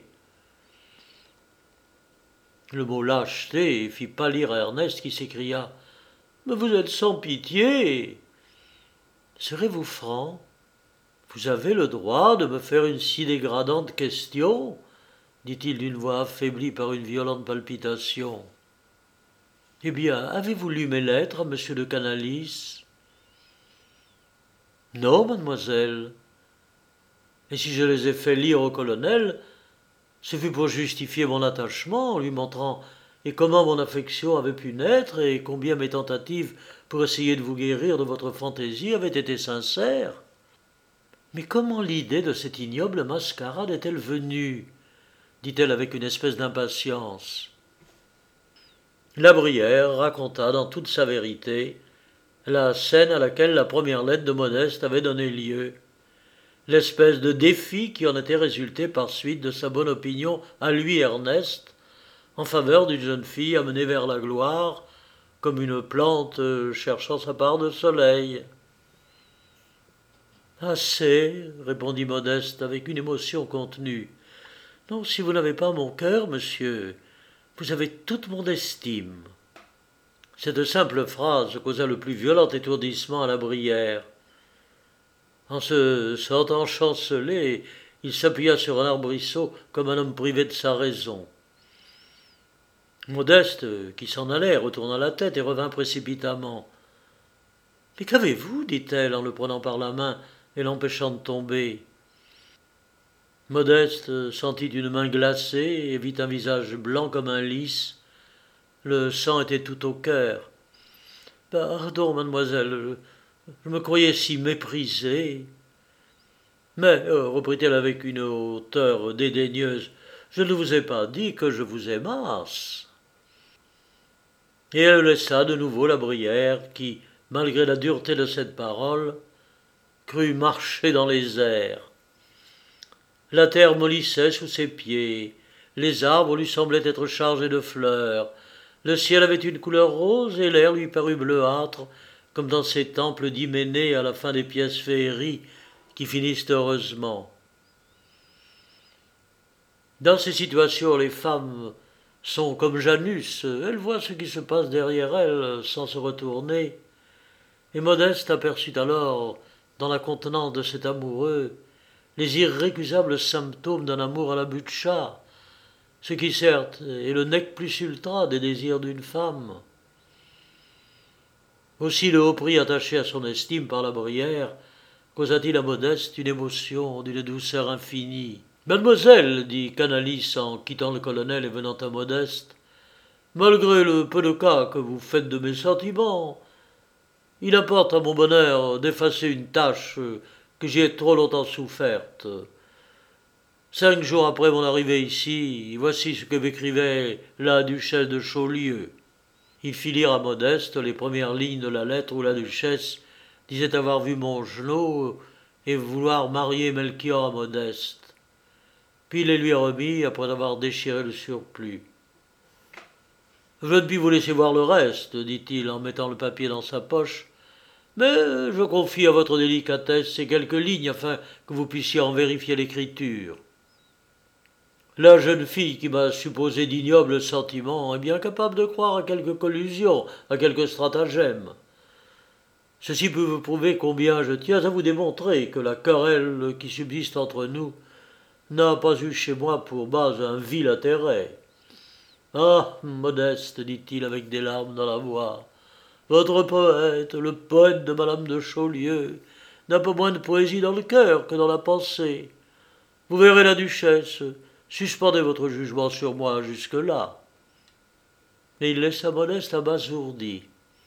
A: Le mot lâcheté fit pâlir à Ernest qui s'écria « Mais vous êtes sans pitié !»« Serez-vous franc? Vous avez le droit de me faire une si dégradante question ?» dit-il d'une voix affaiblie par une violente palpitation. « Eh bien, avez-vous lu mes lettres à monsieur de Canalis ?»« Non, mademoiselle. Et si je les ai fait lire au colonel, ce fut pour justifier mon attachement, en lui montrant et comment mon affection avait pu naître et combien mes tentatives pour essayer de vous guérir de votre fantaisie avaient été sincères. Mais comment l'idée de cette ignoble mascarade est-elle venue? Dit-elle avec une espèce d'impatience. La Brière raconta dans toute sa vérité la scène à laquelle la première lettre de Modeste avait donné lieu, l'espèce de défi qui en était résulté par suite de sa bonne opinion à lui, Ernest, en faveur d'une jeune fille amenée vers la gloire, comme une plante cherchant sa part de soleil. « Assez, répondit Modeste avec une émotion contenue. Non, si vous n'avez pas mon cœur, monsieur, vous avez toute mon estime. » Cette simple phrase causa le plus violent étourdissement à la Brière. En se sentant chanceler, il s'appuya sur un arbrisseau comme un homme privé de sa raison. Modeste, qui s'en allait, retourna la tête et revint précipitamment. « Mais qu'avez-vous » dit-elle en le prenant par la main et l'empêchant de tomber. Modeste sentit une main glacée et vit un visage blanc comme un lys. Le sang était tout au cœur. « Pardon, mademoiselle, je, je me croyais si méprisée. » « Mais, euh, reprit-elle avec une hauteur dédaigneuse, je ne vous ai pas dit que je vous aimasse. » Et elle laissa de nouveau la Brière qui, malgré la dureté de cette parole, crut marcher dans les airs. La terre mollissait sous ses pieds, les arbres lui semblaient être chargés de fleurs, le ciel avait une couleur rose et l'air lui parut bleuâtre, comme dans ces temples d'Hyménée à la fin des pièces féeries qui finissent heureusement. Dans ces situations, les femmes sont comme Janus, elles voient ce qui se passe derrière elles sans se retourner, et Modeste aperçut alors, dans la contenance de cet amoureux, les irrécusables symptômes d'un amour à la Butcha, ce qui certes est le nec plus ultra des désirs d'une femme. Aussi le haut prix attaché à son estime par la Brière causa-t-il à Modeste une émotion d'une douceur infinie. « Mademoiselle, dit Canalis en quittant le colonel et venant à Modeste, malgré le peu de cas que vous faites de mes sentiments, il importe à mon bonheur d'effacer une tâche que j'y ai trop longtemps soufferte. Cinq jours après mon arrivée ici, voici ce que m'écrivait la duchesse de Chaulieu. Il fit lire à Modeste les premières lignes de la lettre où la duchesse disait avoir vu Mongenod et vouloir marier Melchior à Modeste. Puis il les lui remit après avoir déchiré le surplus. « Je ne puis vous laisser voir le reste, dit-il en mettant le papier dans sa poche, mais je confie à votre délicatesse ces quelques lignes afin que vous puissiez en vérifier l'écriture. La jeune fille qui m'a supposé d'ignobles sentiments est bien capable de croire à quelque collusion, à quelque stratagème. Ceci peut vous prouver combien je tiens à vous démontrer que la querelle qui subsiste entre nous n'a pas eu chez moi pour base un vil intérêt. Ah, Modeste, dit-il avec des larmes dans la voix, votre poète, le poète de madame de Chaulieu, n'a pas moins de poésie dans le cœur que dans la pensée. Vous verrez la duchesse, suspendez votre jugement sur moi jusque-là. Et il laissa Modeste abasourdi.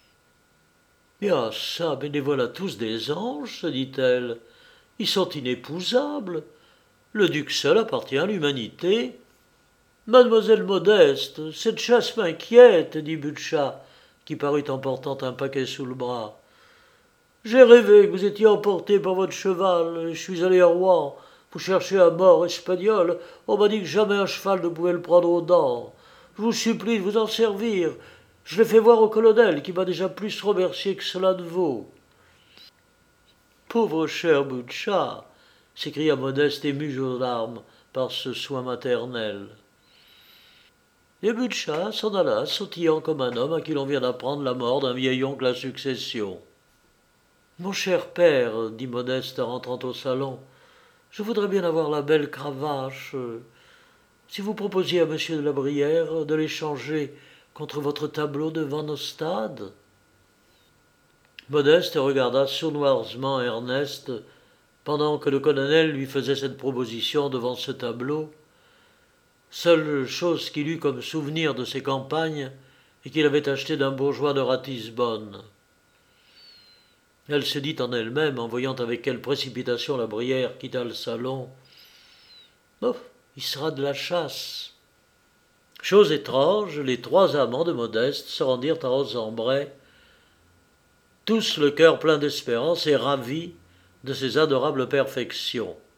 A: Bien ça, mais les voilà tous des anges, se dit-elle. Ils sont inépousables. Le duc seul appartient à l'humanité. Mademoiselle Modeste, cette chasse m'inquiète, dit Butcha, qui parut en portant un paquet sous le bras. J'ai rêvé que vous étiez emporté par votre cheval, et je suis allé à Rouen. Vous cherchez un mort espagnol, on m'a dit que jamais un cheval ne pouvait le prendre aux dents. Je vous supplie de vous en servir. Je l'ai fait voir au colonel, qui m'a déjà plus remercié que cela ne vaut. Pauvre cher Butcha, s'écria Modeste émue aux larmes par ce soin maternel. Et Butcha s'en alla, sautillant comme un homme à qui l'on vient d'apprendre la mort d'un vieil oncle à succession. Mon cher père, dit Modeste en rentrant au salon, je voudrais bien avoir la belle cravache. Si vous proposiez à monsieur de la Brière de l'échanger contre votre tableau de Van Ostade. Modeste regarda sournoisement Ernest pendant que le colonel lui faisait cette proposition devant ce tableau, seule chose qu'il eut comme souvenir de ses campagnes et qu'il avait acheté d'un bourgeois de Ratisbonne. Elle se dit en elle-même, en voyant avec quelle précipitation la Brière quitta le salon, « Oh, il sera de la chasse !» Chose étrange, les trois amants de Modeste se rendirent à Rosembray, tous le cœur plein d'espérance et ravis de ses adorables perfections.